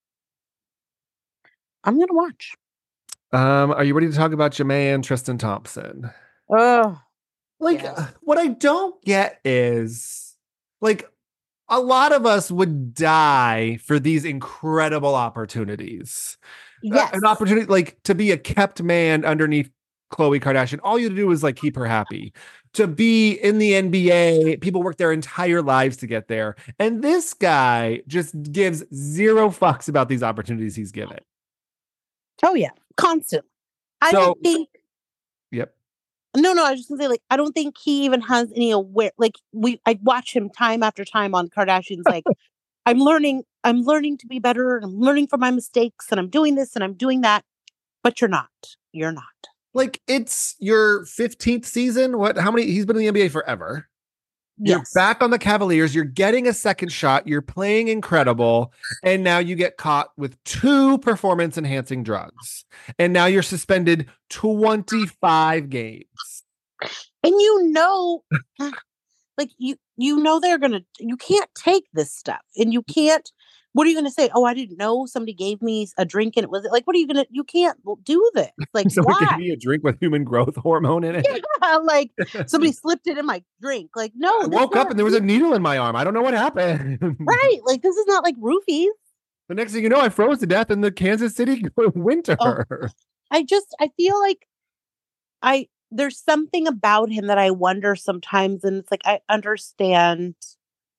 I'm gonna watch. Um, are you ready to talk about Jamaea and Tristan Thompson? Oh, Like, Yes. uh, what I don't get is, like, a lot of us would die for these incredible opportunities. Uh, yes. an opportunity, like, to be a kept man underneath Khloe Kardashian. All you do is, like, keep her happy. To be in the N B A, people work their entire lives to get there. And this guy just gives zero fucks about these opportunities he's given. Oh yeah, constantly. I So- don't think. Yep. No, no. I was just gonna say, like, I don't think he even has any aware. Like, we, I watch him time after time on Kardashians. Like, I'm learning. I'm learning to be better, and I'm learning from my mistakes, and I'm doing this, and I'm doing that. But you're not. You're not. Like, it's your fifteenth season. What? How many? He's been in the N B A forever. You're Yes. back on the Cavaliers. You're getting a second shot. You're playing incredible. And now you get caught with two performance enhancing drugs. And now you're suspended twenty-five games. And you know, like you, you know, they're gonna. You can't take this stuff, and you can't. What are you gonna say? Oh, I didn't know somebody gave me a drink, and it was like, what are you gonna? You can't do this. Like, Someone why? gave me a drink with human growth hormone in it. Yeah, like somebody slipped it in my drink. Like, no, I this woke is up not and there was a roo- needle in my arm. I don't know what happened. right. Like, this is not like roofies. The next thing you know, I froze to death in the Kansas City winter. Oh. I just, I feel like I there's something about him that I wonder sometimes, and it's like I understand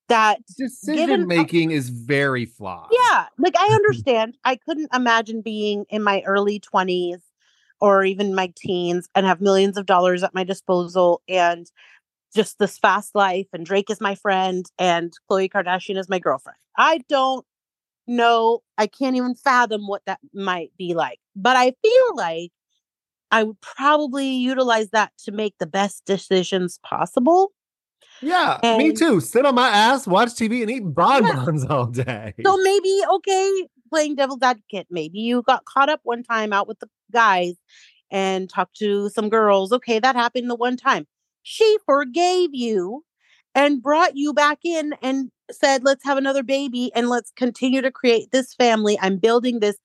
that Decision given making is very flawed. Yeah, like I understand. I couldn't imagine being in my early twenties or even my teens and have millions of dollars at my disposal and just this fast life and Drake is my friend and Khloe Kardashian is my girlfriend. I don't know. I can't even fathom what that might be like. But I feel like I would probably utilize that to make the best decisions possible. Yeah, And me too. Sit on my ass, watch T V, and eat bonbons yeah. all day. So maybe, okay, playing devil's advocate, maybe you got caught up one time out with the guys and talked to some girls. Okay, that happened the one time. She forgave you and brought you back in and said, let's have another baby and let's continue to create this family. I'm building this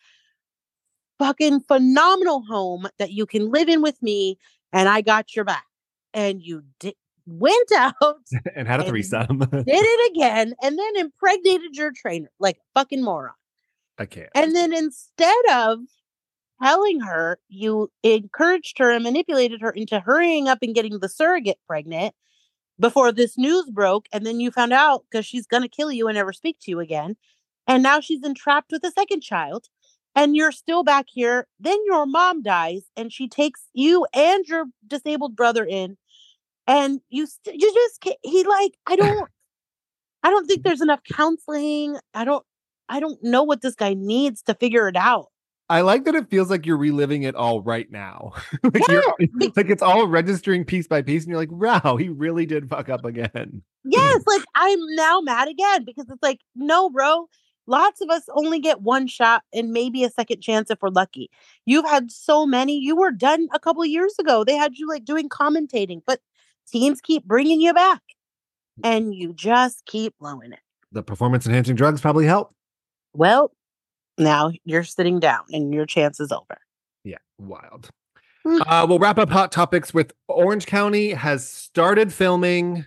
fucking phenomenal home that you can live in with me and I got your back. And you did went out and had a threesome. did it again and then impregnated your trainer like a fucking moron. I can't. And then instead of telling her, you encouraged her and manipulated her into hurrying up and getting the surrogate pregnant before this news broke. And then you found out because she's going to kill you and never speak to you again. And now she's entrapped with a second child and you're still back here. Then your mom dies and she takes you and your disabled brother in. And you, st- you just, he like, I don't, I don't think there's enough counseling. I don't, I don't know what this guy needs to figure it out. I like that it feels like you're reliving it all right now. like, Yeah. you're, like it's all registering piece by piece. And you're like, wow, he really did fuck up again. Yes. Like I'm now mad again because it's like, no, bro, lots of us only get one shot and maybe a second chance if we're lucky. You've had so many. You were done a couple of years ago. They had you like doing commentating, but teams keep bringing you back and you just keep blowing it. The performance enhancing drugs probably help. Well, now you're sitting down and your chance is over. Yeah, wild. uh, we'll wrap up Hot Topics with Orange County has started filming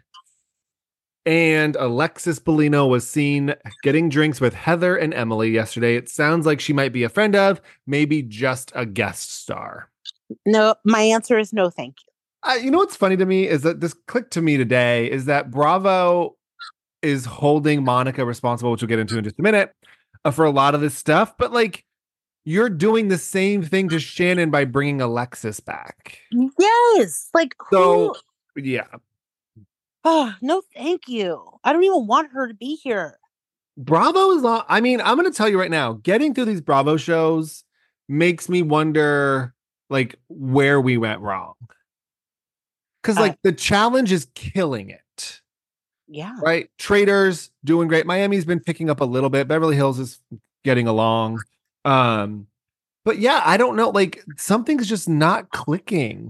and Alexis Bellino was seen getting drinks with Heather and Emily yesterday. It sounds like she might be a friend of, maybe just a guest star. No, my answer is no, thank you. Uh, you know what's funny to me is that this clicked to me today is that Bravo is holding Monica responsible, which we'll get into in just a minute, uh, for a lot of this stuff. But like, you're doing the same thing to Shannon by bringing Alexis back. Yes. Like, who? So, yeah. Oh, no, thank you. I don't even want her to be here. Bravo is not, I mean, I'm going to tell you right now, getting through these Bravo shows makes me wonder, like, where we went wrong. Because, like, uh, the challenge is killing it. Yeah. Right? Traders doing great. Miami's been picking up a little bit. Beverly Hills is getting along. Um, but yeah, I don't know. Like, something's just not clicking.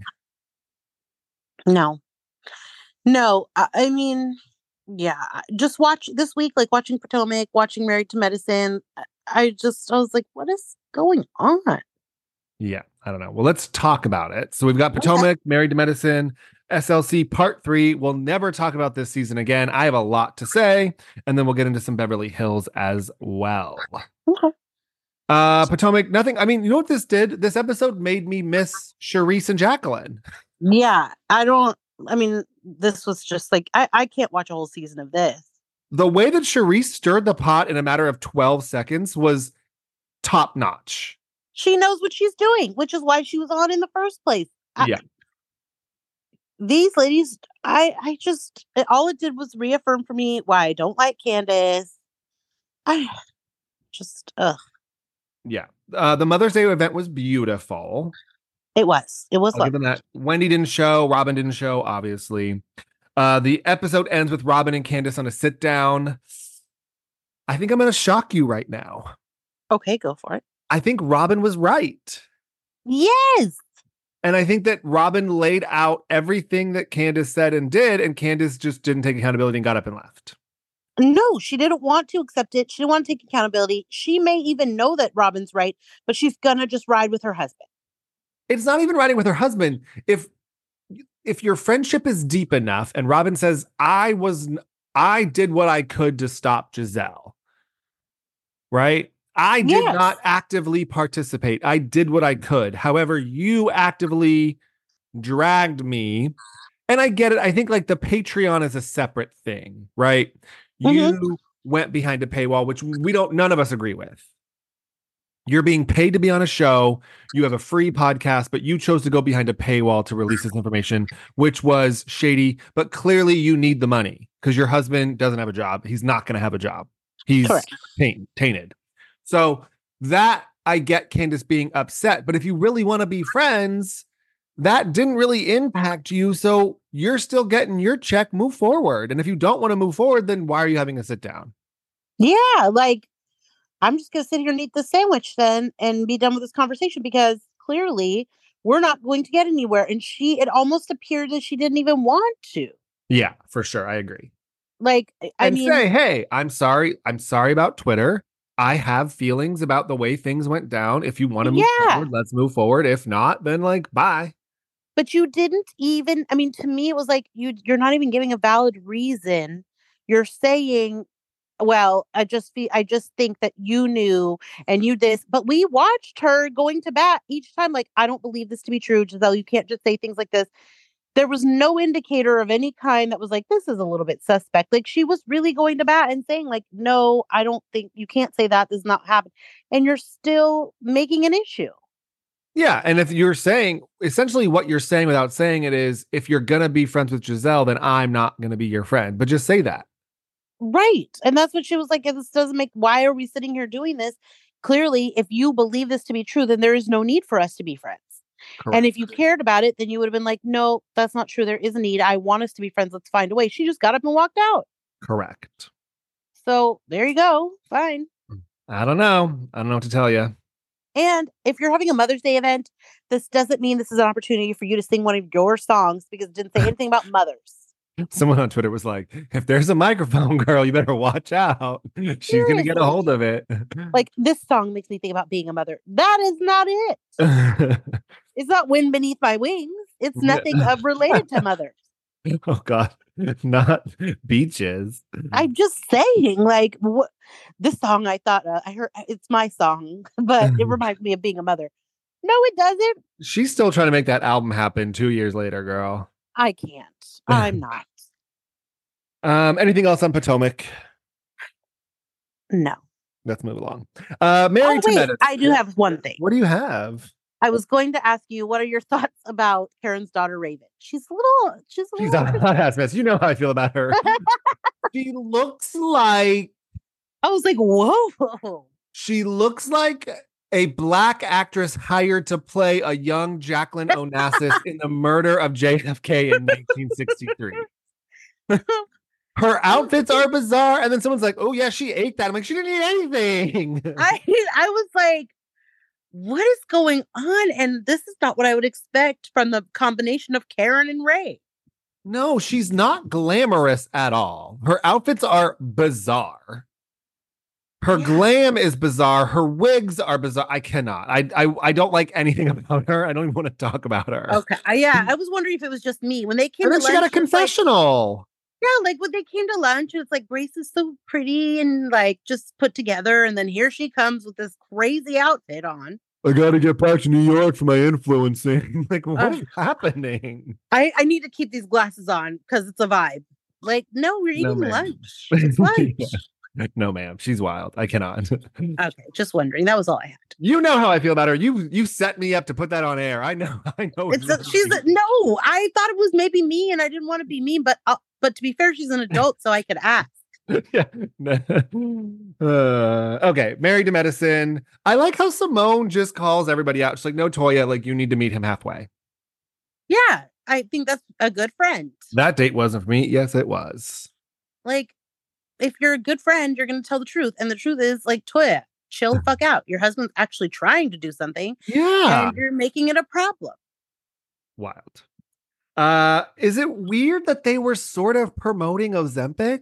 No. No. I, I mean, yeah. Just watch this week, like watching Potomac, watching Married to Medicine. I just, I was like, what is going on? Yeah, I don't know. Well, let's talk about it. So we've got Potomac, Married to Medicine, S L C Part three. We'll never talk about this season again. I have a lot to say. And then we'll get into some Beverly Hills as well. Okay. Uh, Potomac, nothing. I mean, you know what this did? This episode made me miss Charisse and Jacqueline. Yeah, I don't, I mean, this was just like, I, I can't watch a whole season of this. The way that Charisse stirred the pot in a matter of twelve seconds was top notch. She knows what she's doing, which is why she was on in the first place. I, yeah. These ladies, I, I just, all it did was reaffirm for me why I don't like Candace. I just, ugh. Yeah. Uh, the Mother's Day event was beautiful. It was. It was. I'll give them that. Wendy didn't show. Robin didn't show, obviously. Uh, the episode ends with Robin and Candace on a sit down. I think I'm going to shock you right now. Okay, go for it. I think Robin was right. Yes. And I think that Robin laid out everything that Candace said and did, and Candace just didn't take accountability and got up and left. No, she didn't want to accept it. She didn't want to take accountability. She may even know that Robin's right, but she's going to just ride with her husband. It's not even riding with her husband. If if your friendship is deep enough and Robin says, I was, I did what I could to stop Giselle, right? I did yes. not actively participate. I did what I could. However, you actively dragged me. And I get it. I think like the Patreon is a separate thing, right? You Mm-hmm. went behind a paywall, which we don't, none of us agree with. You're being paid to be on a show. You have a free podcast, but you chose to go behind a paywall to release this information, which was shady. But clearly, you need the money because your husband doesn't have a job. He's not going to have a job. He's Correct. taint, tainted. So that I get Candace being upset. But if you really want to be friends, that didn't really impact you. So you're still getting your check. Move forward. And if you don't want to move forward, then why are you having a sit down? Yeah, like I'm just gonna sit here and eat the sandwich then and be done with this conversation because clearly we're not going to get anywhere. And she, it almost appeared that she didn't even want to. Yeah, for sure. I agree. Like, I and mean, say, hey, I'm sorry. I'm sorry about Twitter. I have feelings about the way things went down. If you want to move Yeah. forward, let's move forward. If not, then like, bye. but you didn't even, I mean, to me, it was like you, you're not even giving a valid reason. You're saying, well, I just feel, I just think that you knew and you this, but we watched her going to bat each time. Like, I don't believe this to be true, Giselle. You can't just say things like this. There was no indicator of any kind that was like, this is a little bit suspect. Like, she was really going to bat and saying like, no, I don't think you can't say that. This is not happening. And you're still making an issue. Yeah. And if you're saying essentially what you're saying without saying it is, if you're going to be friends with Giselle, then I'm not going to be your friend. But just say that. Right. And that's what she was like. This doesn't make, why are we sitting here doing this? Clearly, if you believe this to be true, then there is no need for us to be friends. Correct. And if you cared about it, then you would have been like, no, that's not true. There is a need. I want us to be friends. Let's find a way. She just got up and walked out. Correct. So there you go. Fine. I don't know. I don't know what to tell you. And if you're having a Mother's Day event, this doesn't mean this is an opportunity for you to sing one of your songs because it didn't say anything about mothers. Someone on Twitter was like, if there's a microphone, girl, you better watch out. She's going to get a hold of it. Like, this song makes me think about being a mother. That is not it. It's not Wind Beneath My Wings. It's nothing uh, related to mothers. Oh, God. Not beaches. I'm just saying, like, what this song I thought uh, I heard it's my song, but it reminds me of being a mother. No, it doesn't. She's still trying to make that album happen two years later, girl. I can't. I'm not. Um, anything else on Potomac? No. Let's move along. Uh, Mary oh, wait, Medicine. I do have one thing. What do you have? I was going to ask you, what are your thoughts about Karen's daughter, Raven? She's a little, she's a She's little. a hot ass mess. You know how I feel about her. She looks like. I was like, whoa. She looks like a black actress hired to play a young Jacqueline Onassis in the murder of J F K in nineteen sixty-three. Her outfits are bizarre. And then someone's like, oh, yeah, she ate that. I'm like, she didn't eat anything. I, I was like, what is going on? And this is not what I would expect from the combination of Karen and Ray. No, she's not glamorous at all. Her outfits are bizarre. Her yeah. glam is bizarre. Her wigs are bizarre. I cannot. I, I I don't like anything about her. I don't even want to talk about her. Okay. Uh, yeah. I was wondering if it was just me. When they came and to then she lunch, got a confessional. Like, yeah, like when they came to lunch, it's like Grace is so pretty and like just put together. And then here she comes with this crazy outfit on. I got to get back to New York for my influencing. Like, what uh, is happening? I, I need to keep these glasses on because it's a vibe. Like, no, we're eating no, lunch. It's lunch. Yeah. No, ma'am. She's wild. I cannot. Okay, just wondering. That was all I had. You know how I feel about her. You you set me up to put that on air. I know. I know. It's a, she's a, no. I thought it was maybe me, and I didn't want to be mean. But uh, but to be fair, she's an adult, so I could ask. Yeah. uh, okay. Married to Medicine. I like how Simone just calls everybody out. She's like, no, Toya, like you need to meet him halfway. Yeah, I think that's a good friend. That date wasn't for me. Yes, it was. Like, if you're a good friend, you're going to tell the truth. And the truth is, like, Toya, chill the fuck out. Your husband's actually trying to do something. Yeah. And you're making it a problem. Wild. Uh, is it weird that they were sort of promoting Ozempic?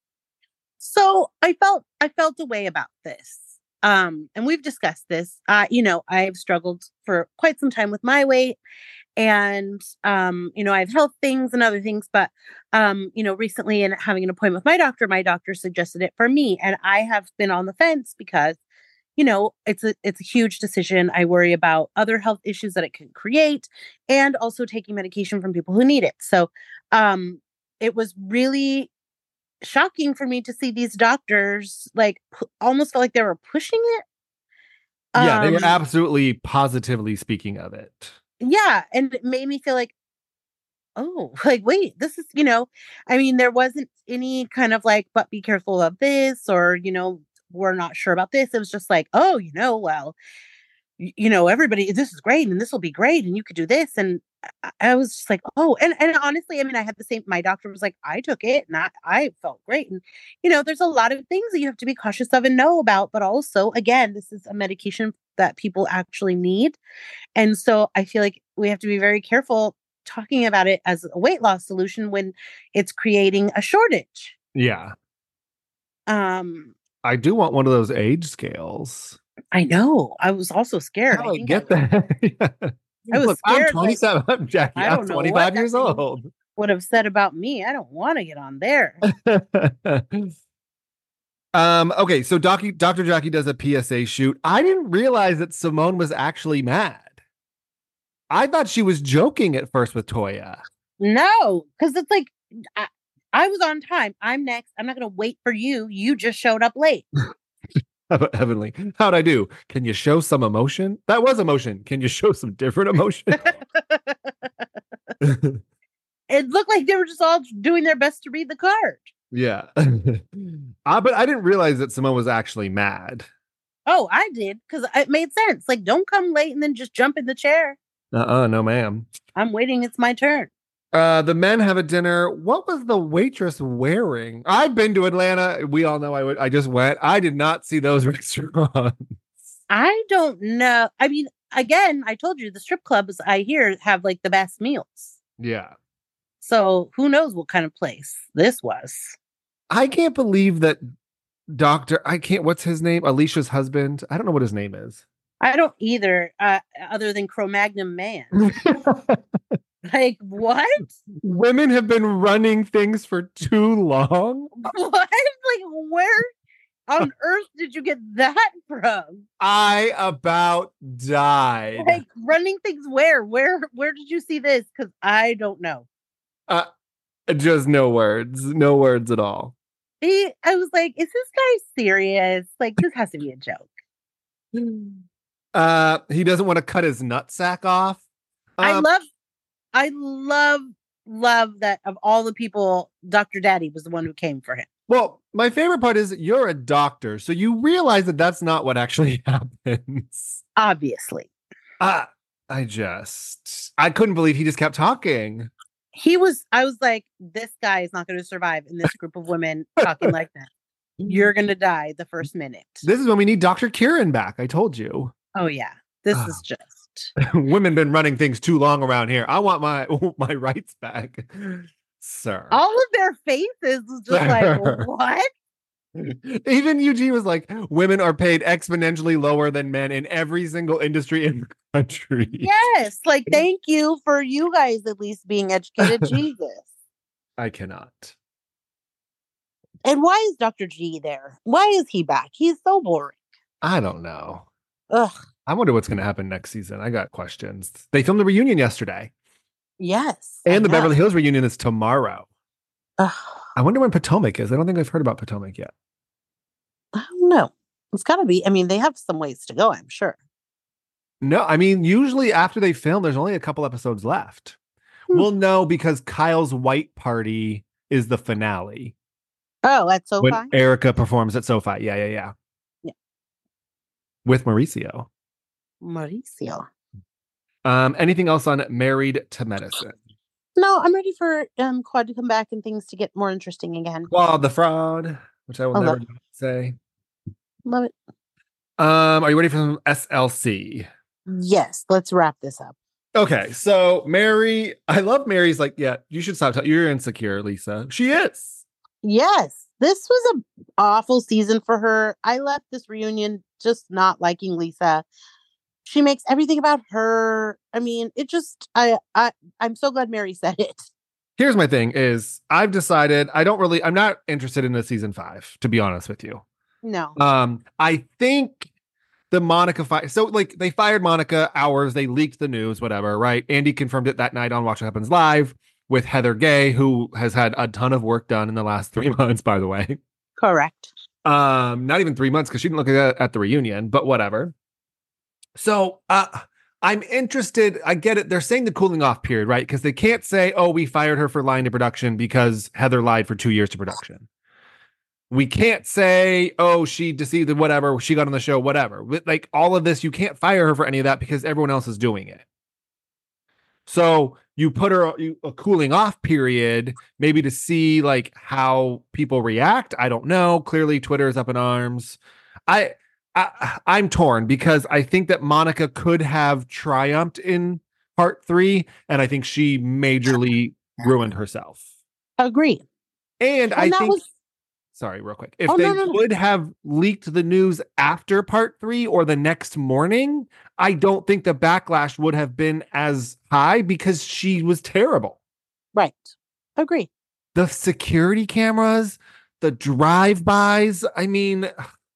So I felt I felt a way about this. Um, and we've discussed this. Uh, you know, I've struggled for quite some time with my weight. And, um, you know, I have health things and other things, but, um, you know, recently in having an appointment with my doctor, my doctor suggested it for me. And I have been on the fence because, you know, it's a, it's a huge decision. I worry about other health issues that it can create and also taking medication from people who need it. So, um, it was really shocking for me to see these doctors like pu- almost felt like they were pushing it. Yeah, they were Um, absolutely positively speaking of it. yeah, and it made me feel like, oh, like wait, this is, you know, I mean, there wasn't any kind of like, but be careful of this, or, you know, we're not sure about this. It was just like, oh, you know, well, y- you know, everybody, this is great, and this will be great, and you could do this. And I, I was just like, oh, and and honestly, I mean, I had the same. My doctor was like, I took it, and I, I felt great. And you know, there's a lot of things that you have to be cautious of and know about, but also, again, this is a medication that people actually need, and so I feel like we have to be very careful talking about it as a weight loss solution when it's creating a shortage. Yeah. Um, I do want one of those age scales. I know. I was also scared. How do I I think I, get that? I was Look, I'm scared. Like, twenty-seven. I'm Jackie. I I'm don't know what twenty-five that years thing old. would have said about me. I don't want to get on there. um, okay, so Doc- Doctor Jackie does a P S A shoot. I didn't realize that Simone was actually mad. I thought she was joking at first with Toya. No, because it's like I, I was on time. I'm next. I'm not going to wait for you. You just showed up late. Heavenly, how'd I do? Can you show some emotion? That was emotion. Can you show some different emotion? It looked like they were just all doing their best to read the card. Yeah. uh, but I didn't realize that Simone was actually mad. Oh, I did because it made sense. Like, don't come late and then just jump in the chair. Uh-uh, no ma'am. I'm waiting. It's my turn. Uh, the men have a dinner. What was the waitress wearing? I've been to Atlanta. We all know I would. I just went. I did not see those restaurants. I don't know. I mean, again, I told you the strip clubs I hear have like the best meals. Yeah. So who knows what kind of place this was? I can't believe that Doctor, I can't, what's his name? Alicia's husband. I don't know what his name is. I don't either, uh, other than Cro-Magnon Man. Like, what? Women have been running things for too long. What? Like, where on earth did you get that from? I about died. Like, running things where? Where where did you see this? Because I don't know. Uh, just no words. No words at all. He, I was like, is this guy serious? Like, this has to be a joke. Uh, he doesn't want to cut his nutsack off. Um, I love, I love, love that of all the people, Doctor Daddy was the one who came for him. Well, my favorite part is you're a doctor, so you realize that that's not what actually happens. Obviously. Uh, I just, I couldn't believe he just kept talking. He was, I was like, this guy is not going to survive in this group of women talking like that. You're going to die the first minute. This is when we need Doctor Kieran back. I told you. Oh, yeah. This Oh. is just. Women been running things too long around here. I want my my rights back, sir. All of their faces was just like, what? Even Eugene was like, women are paid exponentially lower than men in every single industry in the country. Yes. Like, thank you for you guys at least being educated. Jesus. I cannot. And why is Doctor G there? Why is he back? He's so boring. I don't know. Ugh. I wonder what's going to happen next season. I got questions. They filmed the reunion yesterday. Yes. And I the know. Beverly Hills reunion is tomorrow. Ugh. I wonder when Potomac is. I don't think I've heard about Potomac yet. I don't know. It's got to be. I mean, they have some ways to go, I'm sure. No, I mean, usually after they film, there's only a couple episodes left. Hmm. We'll know because Kyle's white party is the finale. Oh, that's so When fine. Erica performs at SoFi. Yeah, yeah, yeah. Yeah. With Mauricio. Mauricio. Um, anything else on Married to Medicine? No, I'm ready for um Quad to come back and things to get more interesting again. Claude the Fraud, which I will I never love- say. Love it. Um, are you ready for some S L C? Yes, let's wrap this up. Okay, so Mary, I love Mary's like, yeah, you should stop. T- you're insecure, Lisa. She is. Yes, this was an awful season for her. I left this reunion just not liking Lisa. She makes everything about her. I mean, it just I I I'm so glad Mary said it. Here's my thing is I've decided I don't really I'm not interested in the season five, to be honest with you. No. Um, I think the Monica fi- so like they fired Monica hours, they leaked the news, whatever, right? Andy confirmed it that night on Watch What Happens Live. with Heather Gay, who has had a ton of work done in the last three months, by the way. Correct. Um, not even three months because she didn't look at that at the reunion, but whatever. So uh, I'm interested. I get it. They're saying the cooling off period, right? Because they can't say, oh, we fired her for lying to production because Heather lied for two years to production. We can't say, oh, she deceived whatever. She got on the show, whatever. Like all of this, you can't fire her for any of that because everyone else is doing it. So you put her a cooling off period, maybe to see like how people react. I don't know. Clearly, Twitter is up in arms. I, I I'm torn because I think that Monica could have triumphed in part three, and I think she majorly ruined herself. Agree. And, and I think. Was- Sorry, real quick. If oh, they no, no, no. would have leaked the news after part three or the next morning, I don't think the backlash would have been as high because she was terrible. Right. Agree. The security cameras, the drive-bys, I mean.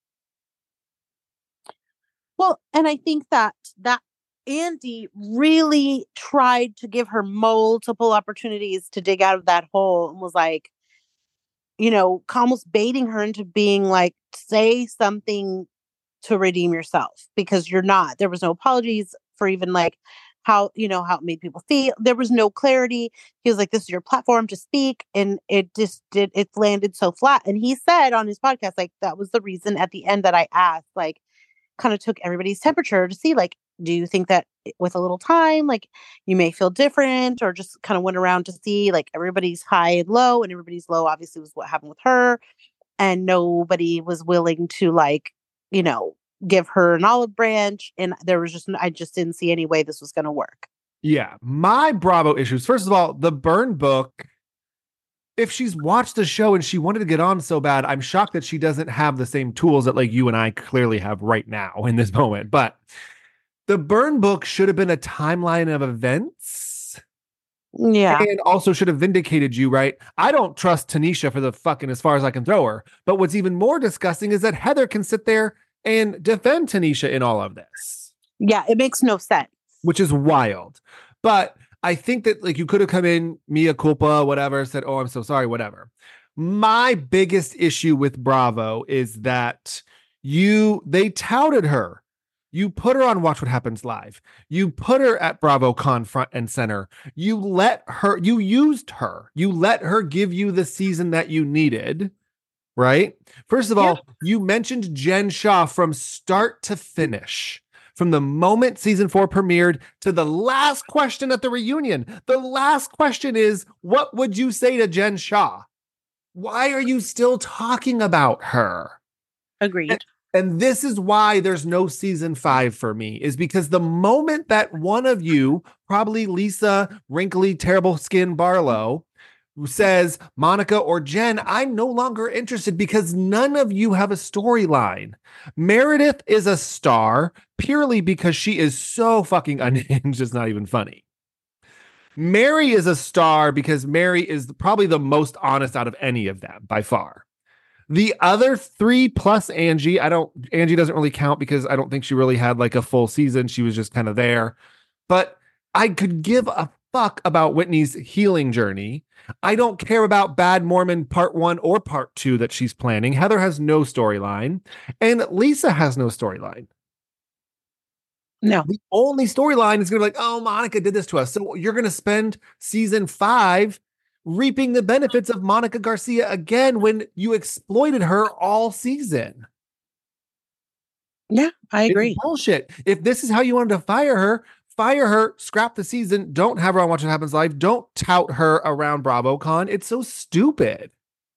Well, and I think that that Andy really tried to give her multiple opportunities to dig out of that hole and was like, you know, almost baiting her into being like, say something to redeem yourself because you're not. There was no apologies for even like how, you know, how it made people feel. There was no clarity. He was like, this is your platform to speak. And it just did, it landed so flat. And he said on his podcast, like, that was the reason at the end that I asked, like, kind of took everybody's temperature to see, like, do you think that with a little time, like you may feel different, or just kind of went around to see like everybody's high and low, and everybody's low obviously was what happened with her. And nobody was willing to like, you know, give her an olive branch. And there was just, I just didn't see any way this was going to work. Yeah. My Bravo issues. First of all, the burn book, if she's watched the show and she wanted to get on so bad, I'm shocked that she doesn't have the same tools that like you and I clearly have right now in this moment. But the burn book should have been a timeline of events. Yeah. And also should have vindicated you, right? I don't trust Tanisha for the fucking as far as I can throw her. But what's even more disgusting is that Heather can sit there and defend Tanisha in all of this. Yeah, it makes no sense. Which is wild. But I think that like you could have come in, mea culpa, whatever, said, oh, I'm so sorry, whatever. My biggest issue with Bravo is that you, they touted her. You put her on Watch What Happens Live. You put her at BravoCon front and center. You let her, you used her. You let her give you the season that you needed, right? First of all, yeah. You mentioned Jen Shah from start to finish. From the moment season four premiered to the last question at the reunion. The last question is, what would you say to Jen Shah? Why are you still talking about her? Agreed. And, and this is why there's no season five for me, is because the moment that one of you, probably Lisa, wrinkly, terrible skin Barlow, who says, Monica or Jen, I'm no longer interested because none of you have a storyline. Meredith is a star purely because she is so fucking unhinged, it's not even funny. Mary is a star because Mary is probably the most honest out of any of them by far. The other three plus Angie, I don't, Angie doesn't really count because I don't think she really had like a full season. She was just kind of there. But I could give a fuck about Whitney's healing journey. I don't care about Bad Mormon part one or part two that she's planning. Heather has no storyline, and Lisa has no storyline. No. The only storyline is going to be like, oh, Monica did this to us. So you're going to spend season five reaping the benefits of Monica Garcia again when you exploited her all season. Yeah, I agree. It's bullshit. If this is how you wanted to fire her, fire her, scrap the season, don't have her on Watch What Happens Live, don't tout her around BravoCon. It's so stupid.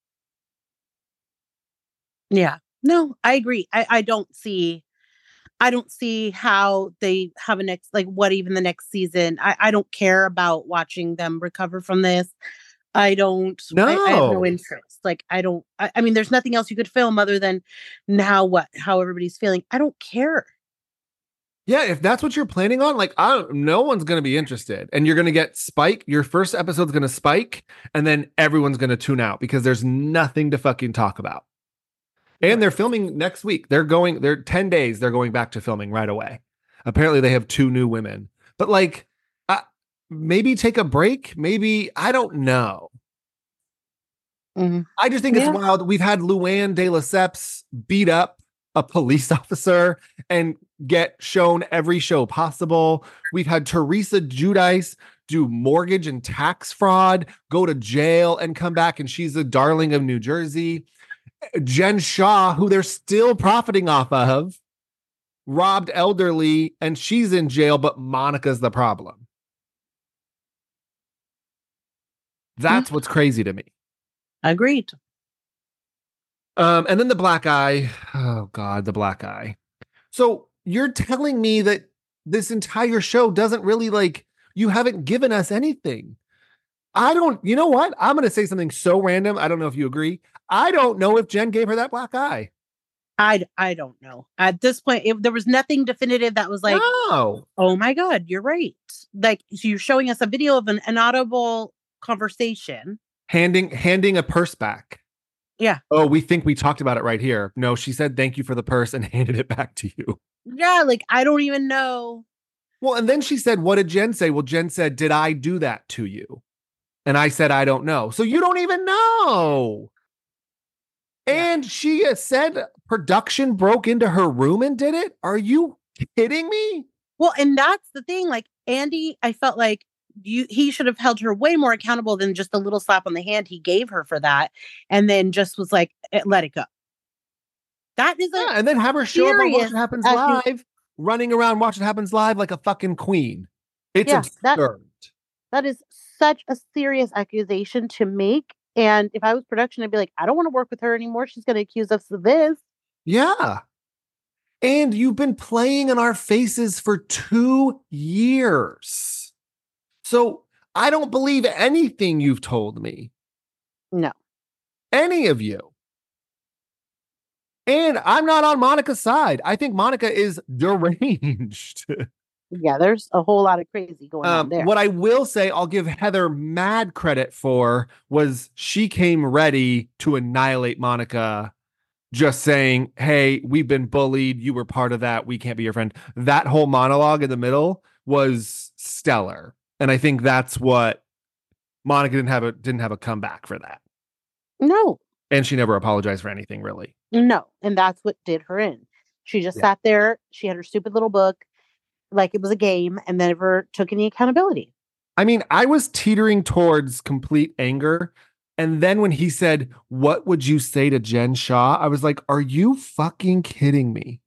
Yeah. No, I agree. I, I don't see I don't see how they have a next, like what even the next season. I, I don't care about watching them recover from this. I don't, no. I, I have no interest. Like, I don't, I, I mean, there's nothing else you could film other than now what, how everybody's feeling. I don't care. Yeah, if that's what you're planning on, like, I don't, no one's going to be interested. And you're going to get spike. Your first episode's going to spike, and then everyone's going to tune out because there's nothing to fucking talk about. And they're filming next week. They're going, they're ten days. They're going back to filming right away. Apparently they have two new women, but like, I, maybe take a break. Maybe, I don't know. Mm-hmm. I just think Yeah. it's wild. We've had Luann de Lesseps beat up a police officer and get shown every show possible. We've had Teresa Giudice do mortgage and tax fraud, go to jail and come back, and she's a darling of New Jersey. Jen Shaw, who they're still profiting off of, robbed elderly, and she's in jail, but Monica's the problem. That's what's crazy to me. Agreed. Um, and then the black eye. Oh God, the black eye. So you're telling me that this entire show doesn't really, like, you haven't given us anything. I don't, you know what? I'm going to say something so random. I don't know if you agree. I don't know if Jen gave her that black eye. I, I don't know. At this point, if there was nothing definitive that was like, no. Oh my God, you're right. Like, so you're showing us a video of an inaudible conversation. Handing, handing a purse back. Yeah. Oh, we think we talked about it right here. No, she said, thank you for the purse and handed it back to you. Yeah. Like, I don't even know. Well, and then she said, what did Jen say? Well, Jen said, did I do that to you? And I said, I don't know. So you don't even know. Yeah. And she said production broke into her room and did it. Are you kidding me? Well, and that's the thing. Like, Andy, I felt like you he should have held her way more accountable than just a little slap on the hand he gave her for that. And then just was like, let it go. That is a yeah, and then have her show up on Watch What Happens Live, you, running around Watch What Happens Live like a fucking queen. It's yeah, absurd. That, that is such a serious accusation to make. And if I was production, I'd be like, I don't want to work with her anymore. She's going to accuse us of this. Yeah. And you've been playing in our faces for two years. So I don't believe anything you've told me. No. Any of you. And I'm not on Monica's side. I think Monica is deranged. Yeah, there's a whole lot of crazy going um, on there. What I will say, I'll give Heather mad credit for, was she came ready to annihilate Monica, just saying, hey, we've been bullied. You were part of that. We can't be your friend. That whole monologue in the middle was stellar. And I think that's what Monica didn't have a didn't have a comeback for that. No. And she never apologized for anything, really. No. And that's what did her in. She just yeah. sat there. She had her stupid little book like it was a game and never took any accountability. I mean, I was teetering towards complete anger. And then when he said, what would you say to Jen Shaw? I was like, are you fucking kidding me?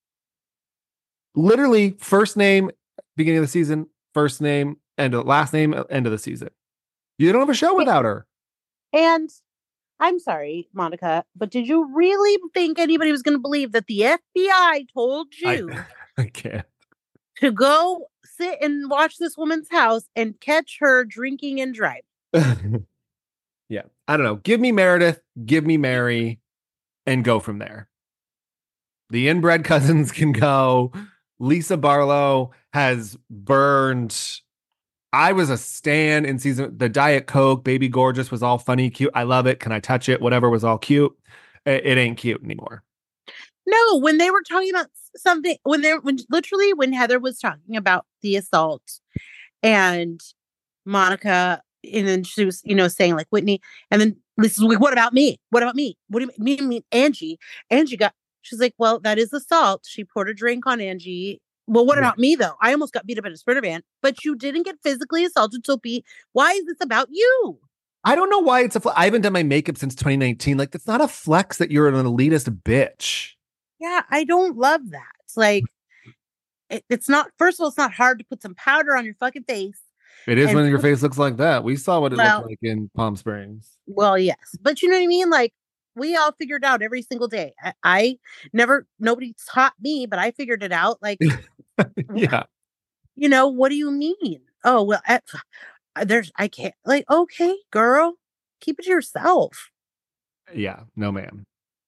Literally, first name, beginning of the season, first name, end of last name, end of the season. You don't have a show without her. And I'm sorry, Monica, but did you really think anybody was going to believe that the F B I told you I, I can't. to go sit and watch this woman's house and catch her drinking and driving? Yeah, I don't know. Give me Meredith, give me Mary, and go from there. The inbred cousins can go. Lisa Barlow has burned. I was a stan in season. The Diet Coke, Baby Gorgeous was all funny, cute. I love it. Can I touch it? Whatever was all cute. It, it ain't cute anymore. No, when they were talking about something, when they when literally when Heather was talking about the assault and Monica, and then she was, you know, saying like Whitney, and then Lisa's like, what about me? What about me? What do you mean? Me, Angie? Angie got, she's like, well, that is assault. She poured a drink on Angie. Well, what yeah. about me, though? I almost got beat up at a Sprinter Band, but you didn't get physically assaulted, Sophie. Why is this about you? I don't know why it's a flex. I haven't done my makeup since twenty nineteen. Like, that's not a flex that you're an elitist bitch. Yeah, I don't love that. It's like, it, it's not, first of all, it's not hard to put some powder on your fucking face. It is when your face looks like that. We saw what it well, looked like in Palm Springs. Well, yes. But you know what I mean? Like, we all figured out every single day. I, I never, nobody taught me, but I figured it out. Like, yeah. You know, what do you mean? Oh, well, I, there's, I can't, like, okay, girl, keep it to yourself. Yeah, no, ma'am.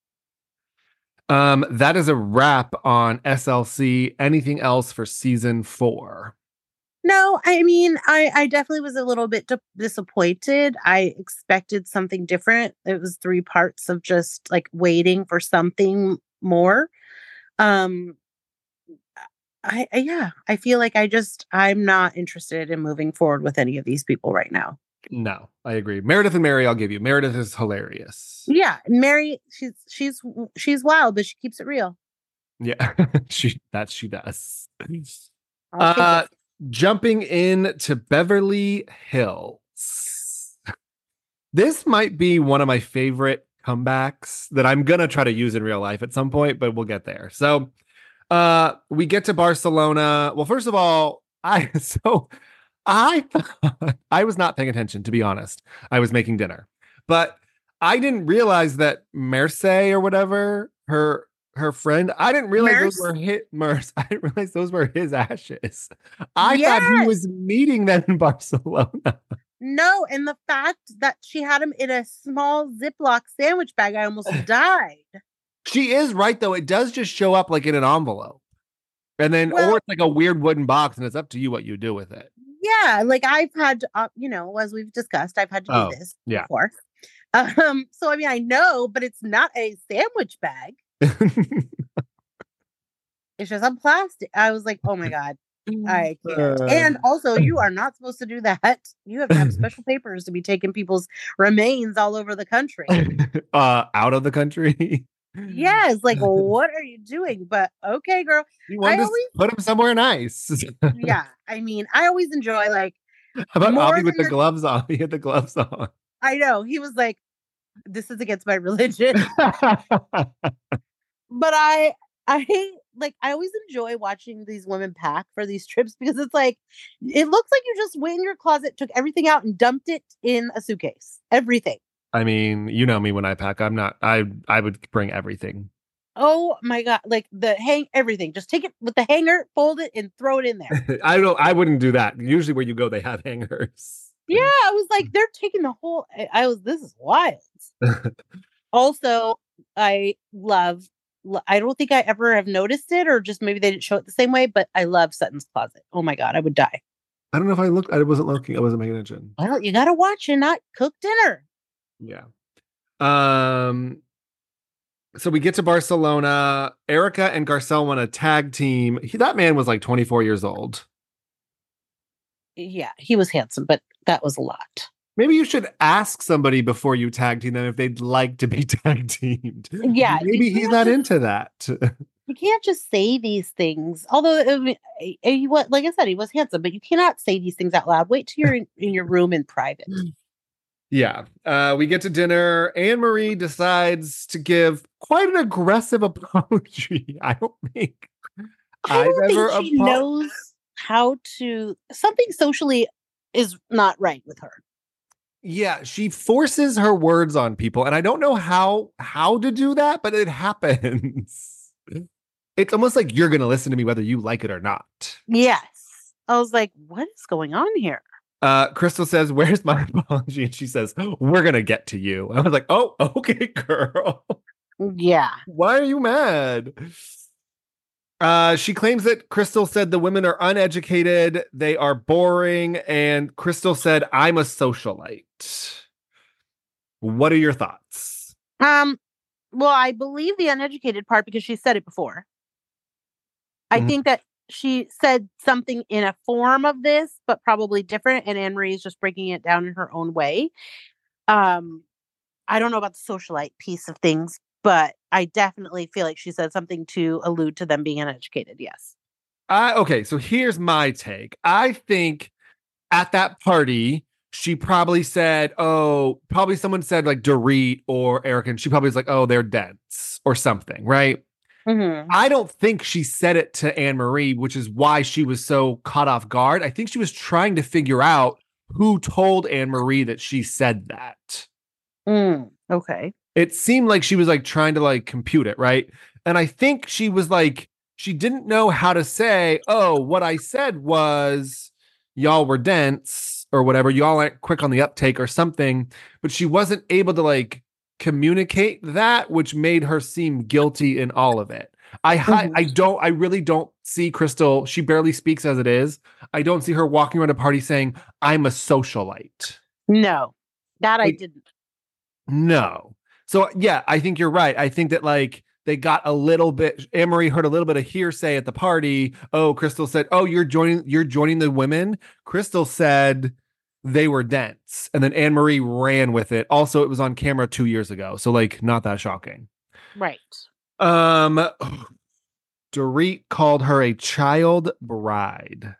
Um, that is a wrap on S L C. Anything else for season four? No, I mean, I, I definitely was a little bit di- disappointed. I expected something different. It was three parts of just like waiting for something more. Um, I, I yeah, I feel like I just I'm not interested in moving forward with any of these people right now. No, I agree. Meredith and Mary, I'll give you. Meredith is hilarious. Yeah, Mary, she's she's she's wild, but she keeps it real. Yeah, she that she does. I'll take Uh, it. jumping in to Beverly Hills. This might be one of my favorite comebacks that I'm gonna try to use in real life at some point, but we'll get there. So, uh, we get to Barcelona. Well, first of all, I so I thought I was not paying attention, to be honest. I was making dinner, but I didn't realize that Merce or whatever her her friend. I didn't realize those Merce? were his Merce. I didn't realize those were his ashes. I thought he Yes. was meeting them in Barcelona. No, and the fact that she had him in a small Ziploc sandwich bag, I almost died. She is right though. It does just show up like in an envelope, and then Well- or it's like a weird wooden box, and it's up to you what you do with it. Yeah, like I've had, to, uh, you know, as we've discussed, I've had to do Oh, this yeah. before. Um, so I mean, I know, but it's not a sandwich bag. It's just a plastic. I was like, oh my god, I can't. Uh. And also, you are not supposed to do that. You have to have special papers to be taking people's remains all over the country. uh, out of the country. Yes, like what are you doing? But okay, girl. You wanted I to always- put him somewhere nice. Yeah, I mean, I always enjoy like How about More Avi with than the the- gloves on? He had the gloves on. I know he was like, this is against my religion. But I I like I always enjoy watching these women pack for these trips because it's like it looks like you just went in your closet, took everything out, and dumped it in a suitcase. Everything. I mean, you know me when I pack. I'm not. I I would bring everything. Oh my god! Like the hang everything. Just take it with the hanger, fold it, and throw it in there. I don't. I wouldn't do that. Usually, where you go, they have hangers. Yeah, I was like, they're taking the whole. I- I was. This is wild. Also, I love. lo- I don't think I ever have noticed it, or just maybe they didn't show it the same way. But I love Sutton's Closet. Oh my god, I would die. I don't know if I looked. I wasn't looking. I wasn't paying attention. Well, you gotta watch and not cook dinner. Yeah. Um. So we get to Barcelona. Erica and Garcelle want a tag team. He, that man was like twenty-four years old. Yeah, he was handsome, but that was a lot. Maybe you should ask somebody before you tag team them if they'd like to be tag teamed. Yeah, Maybe you he's can't not just- into that. You can't just say these things. Although, I mean, eh, eh, he was, like I said, he was handsome, but you cannot say these things out loud. Wait till you're in, in your room in private. Yeah. Uh, we get to dinner. Anne Marie decides to give quite an aggressive apology. I don't think I don't I've ever think she apo- knows how to. Something socially is not right with her. Yeah, she forces her words on people, and I don't know how how to do that, but it happens. It's almost like you're going to listen to me whether you like it or not. Yes, I was like, what is going on here? Uh, Crystal says, "Where's my apology?" And she says, "We're gonna get to you." I was like, "Oh, okay, girl. Yeah, Why are you mad?" Uh, she claims that Crystal said the women are uneducated, they are boring, and Crystal said, "I'm a socialite." What are your thoughts? um, well, I believe the uneducated part because she said it before. I Mhm. think that she said something in a form of this, but probably different, and Anne Marie is just breaking it down in her own way. Um, I don't know about the socialite piece of things, but I definitely feel like she said something to allude to them being uneducated. Yes. I okay, so here's my take. I think at that party, she probably said, "Oh, probably someone said like Dorit or Eric," and she probably was like, "Oh, they're dense" or something, right? Mm-hmm. I don't think she said it to Anne Marie, which is why she was so caught off guard. I think she was trying to figure out who told Anne Marie that she said that. Mm, okay. It seemed like she was like trying to like compute it, right? And I think she was like, she didn't know how to say, "Oh, what I said was y'all were dense or whatever. Y'all aren't quick on the uptake or something." But she wasn't able to like communicate that, which made her seem guilty in all of it. I hi- Mhm. I don't I really don't see Crystal. She barely speaks as it is. I don't see her walking around a party saying, "I'm a socialite." No, that I Like- didn't. No. So yeah, I think you're right. I think that like They got a little bit, Anne-Marie heard a little bit of hearsay at the party. Oh, Crystal said, oh, you're joining, you're joining the women. Crystal said they were dense. And then Anne-Marie ran with it. Also, it was on camera two years ago. So like, not that shocking. Right. Um, Dorit called her a child bride.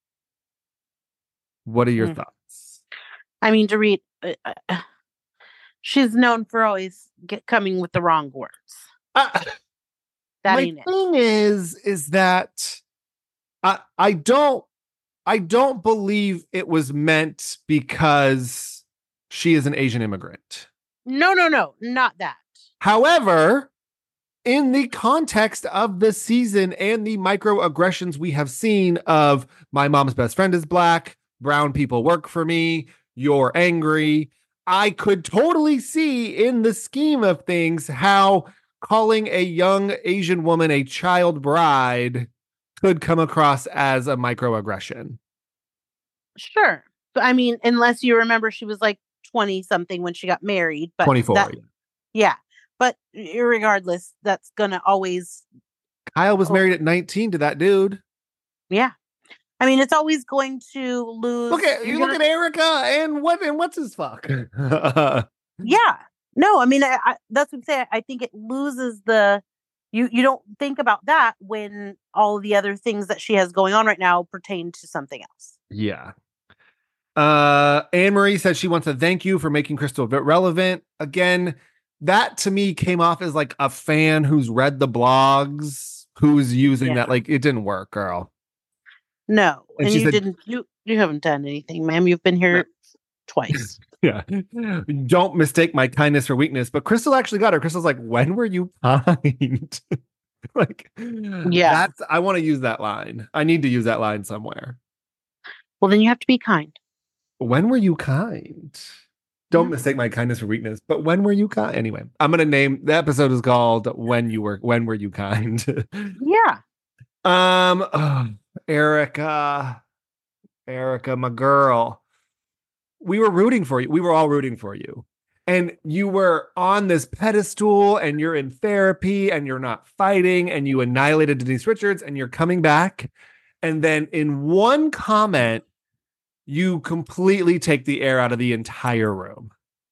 What are your Mm. thoughts? I mean, Dorit, uh, uh, she's known for always get, coming with the wrong words. Uh, That my ain't it. thing is, is that I I don't I don't believe it was meant because she is an Asian immigrant. No, no, no, not that. However, in the context of the season and the microaggressions we have seen of my mom's best friend is black, brown people work for me, you're angry, I could totally see in the scheme of things how calling a young Asian woman a child bride could come across as a microaggression. Sure. But I mean, unless you remember she was like twenty something when she got married. But twenty-four. that- yeah. yeah. But regardless, that's going to always, Kyle was Oh. married at nineteen to that dude. yeah. I mean, it's always going to lose. Look at you. you're Look gonna- at Erica and what and what's his fuck. Yeah. No, I mean, I, I, that's what I'm saying. I think it loses the, you, you don't think about that when all the other things that she has going on right now pertain to something else. Yeah. Uh, Anne-Marie said she wants to thank you for making Crystal a bit relevant. Again, that to me came off as like a fan who's read the blogs, who's using Yeah. that. Like, it didn't work, girl. No. And And, she you said- didn't, you, you haven't done anything, ma'am. You've been here twice. Yeah. Don't mistake my kindness for weakness. But Crystal actually got her. Crystal's like, when were you kind? Like, Yeah. That's, I want to use that line. I need to use that line somewhere. Well, then you have to be kind. When were you kind? Don't Yeah. mistake my kindness for weakness. But when were you kind? Anyway, I'm gonna name the episode is called "When You Were When Were You Kind." Yeah. um, oh, Erica, Erica, my girl. We were rooting for you. We were all rooting for you, and you were on this pedestal, and you're in therapy, and you're not fighting, and you annihilated Denise Richards, and you're coming back, and then in one comment, you completely take the air out of the entire room.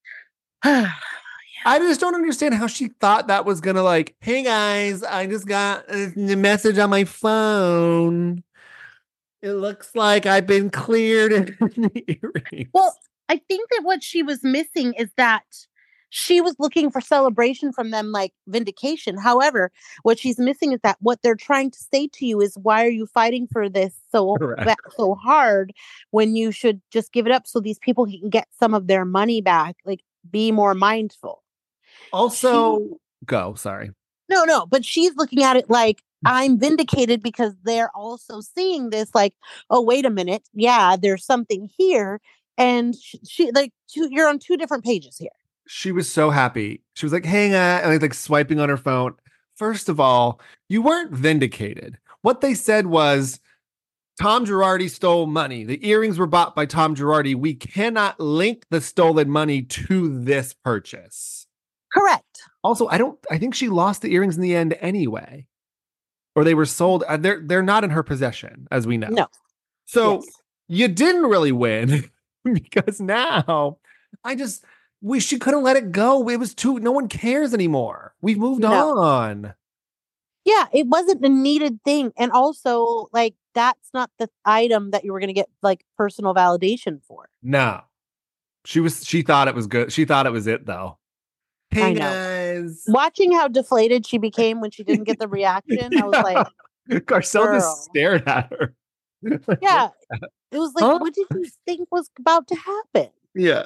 I just don't understand how she thought that was gonna like, hey guys, I just got a message on my phone. It looks like I've been cleared in the earrings. Well, I think that what she was missing is that she was looking for celebration from them, like vindication. However, what she's missing is that what they're trying to say to you is, why are you fighting for this so Correct. ba- so hard when you should just give it up so these people can get some of their money back? Like, be more mindful. Also, go, sorry. No, no, but she's looking at it like, I'm vindicated because they're also seeing this like, oh, wait a minute. Yeah, there's something here. And she, she like, two, you're on two different pages here. She was so happy. She was like, hang on, and like, like swiping on her phone. First of all, you weren't vindicated. What they said was, Tom Girardi stole money. The earrings were bought by Tom Girardi. We cannot link the stolen money to this purchase. Correct. Also, I don't, I think she lost the earrings in the end anyway. Or they were sold. uh, They're, they're not in her possession, as we know. No. So Yes. you didn't really win because now I just wish she could have let it go. It was too, no one cares anymore. We've moved No. on. Yeah, it wasn't a needed thing. And also, like, that's not the item that you were going to get like personal validation for. No. She was, she thought it was good. She thought it was it though. Hey I know. guys. Watching how deflated she became when she didn't get the reaction, I was like, Garcelle girl. just stared at her. Like, yeah. It was like, Huh? what did you think was about to happen? Yeah.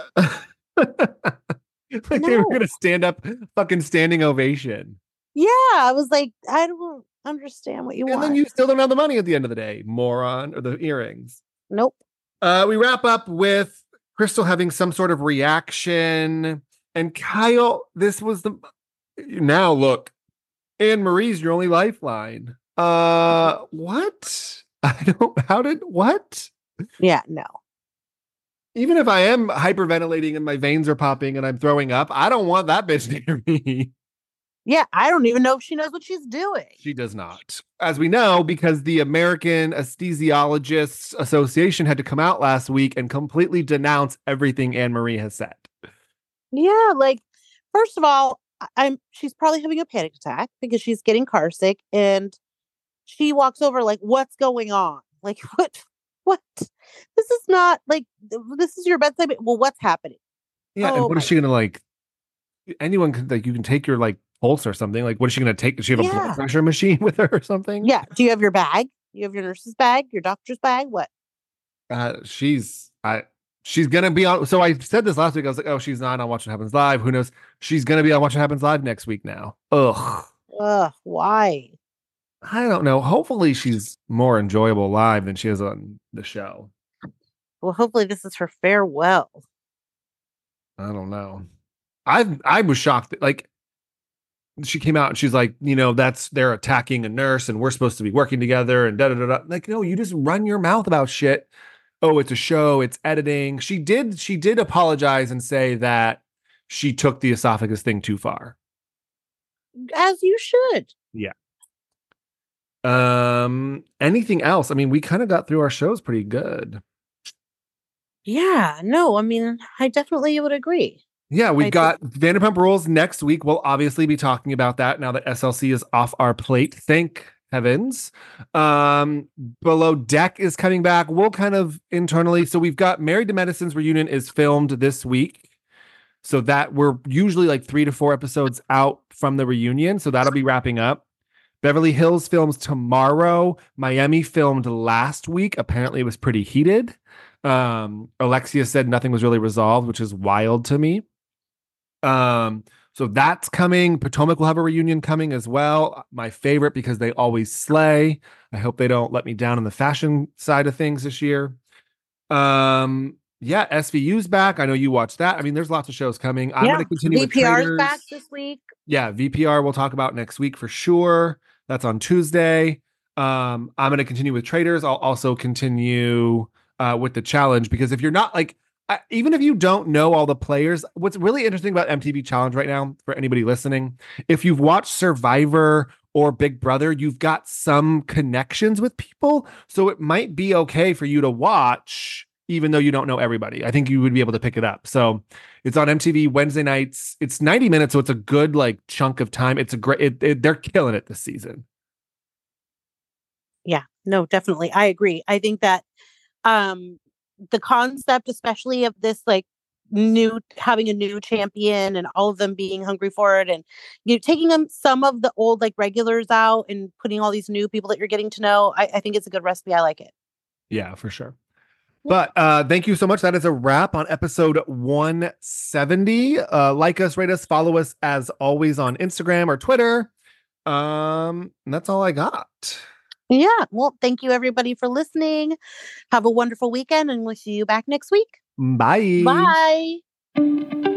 Like they were No. gonna stand up, fucking standing ovation. Yeah, I was like, I don't understand what you And want. then you still don't have the money at the end of the day, moron, or the earrings. Nope. Uh, we wrap up with Crystal having some sort of reaction. And Kyle, this was the now look, Anne Marie's your only lifeline. Uh what? I don't how did what? Yeah, no. Even if I am hyperventilating and my veins are popping and I'm throwing up, I don't want that bitch near me. Yeah, I don't even know if she knows what she's doing. She does not. As we know, because the American Anesthesiologists Association had to come out last week and completely denounce everything Anne Marie has said. Yeah, like, first of all, I- I'm she's probably having a panic attack because she's getting car sick, and she walks over like, what's going on? Like, what? What? This is not like this is your bedside. ba- Well, what's happening? Yeah, and Oh what is my, she gonna like? Anyone can like you can take your like pulse or something. Like, what is she gonna take? Does she have a blood yeah, pressure machine with her or something? yeah. Do you have your bag? You have your nurse's bag, your doctor's bag? What? Uh, she's I she's gonna be on. So I said this last week. I was like, oh, she's not on Watch What Happens Live. Who knows? She's gonna be on Watch What Happens Live next week now. Ugh. Ugh, why? I don't know. Hopefully she's more enjoyable live than she is on the show. Well, hopefully this is her farewell. I don't know. I I was shocked that like she came out and she's like, you know, that's they're attacking a nurse and we're supposed to be working together and da da da da. Like, no, you just run your mouth about shit. Oh, it's a show, it's editing. She did she did apologize and say that she took the esophagus thing too far. As you should. Yeah. Um, anything else? I mean, we kind of got through our shows pretty good. Yeah, no, I mean, I definitely would agree. Yeah, we've I got Vanderpump Rules next week. We'll obviously be talking about that now that S L C is off our plate. Thank heavens. Um, Below Deck is coming back. We'll kind of internally. So we've got Married to Medicine's reunion is filmed this week. So that we're usually like three to four episodes out from the reunion. So that'll be wrapping up. Beverly Hills films tomorrow. Miami filmed last week. Apparently it was pretty heated. Um, Alexia said nothing was really resolved, which is wild to me. Um, so that's coming. Potomac will have a reunion coming as well. My favorite because they always slay. I hope they don't let me down in the fashion side of things this year. Um, yeah, S V U's back. I know you watched that. I mean, there's lots of shows coming. I'm yeah, going to continue V with P R's Traitors. back this week. Yeah, V P R we'll talk about next week for sure. That's on Tuesday. Um, I'm going to continue with Traitors. I'll also continue uh, with the challenge because if you're not like, I, even if you don't know all the players, what's really interesting about M T V Challenge right now for anybody listening, if you've watched Survivor or Big Brother, you've got some connections with people. So it might be okay for you to watch, even though you don't know everybody. I think you would be able to pick it up. So it's on M T V Wednesday nights. It's ninety minutes, so it's a good like chunk of time. It's a great. It, it, they're killing it this season. Yeah, no, definitely. I agree. I think that um the concept, especially of this like new having a new champion and all of them being hungry for it, and you know, taking them some of the old like regulars out and putting all these new people that you're getting to know. I, I think it's a good recipe. I like it. Yeah, for sure. But uh, thank you so much. That is a wrap on episode one seventy. Uh, like us, rate us, follow us as always on Instagram or Twitter. Um, and that's all I got. Yeah. Well, thank you everybody for listening. Have a wonderful weekend, and we'll see you back next week. Bye. Bye.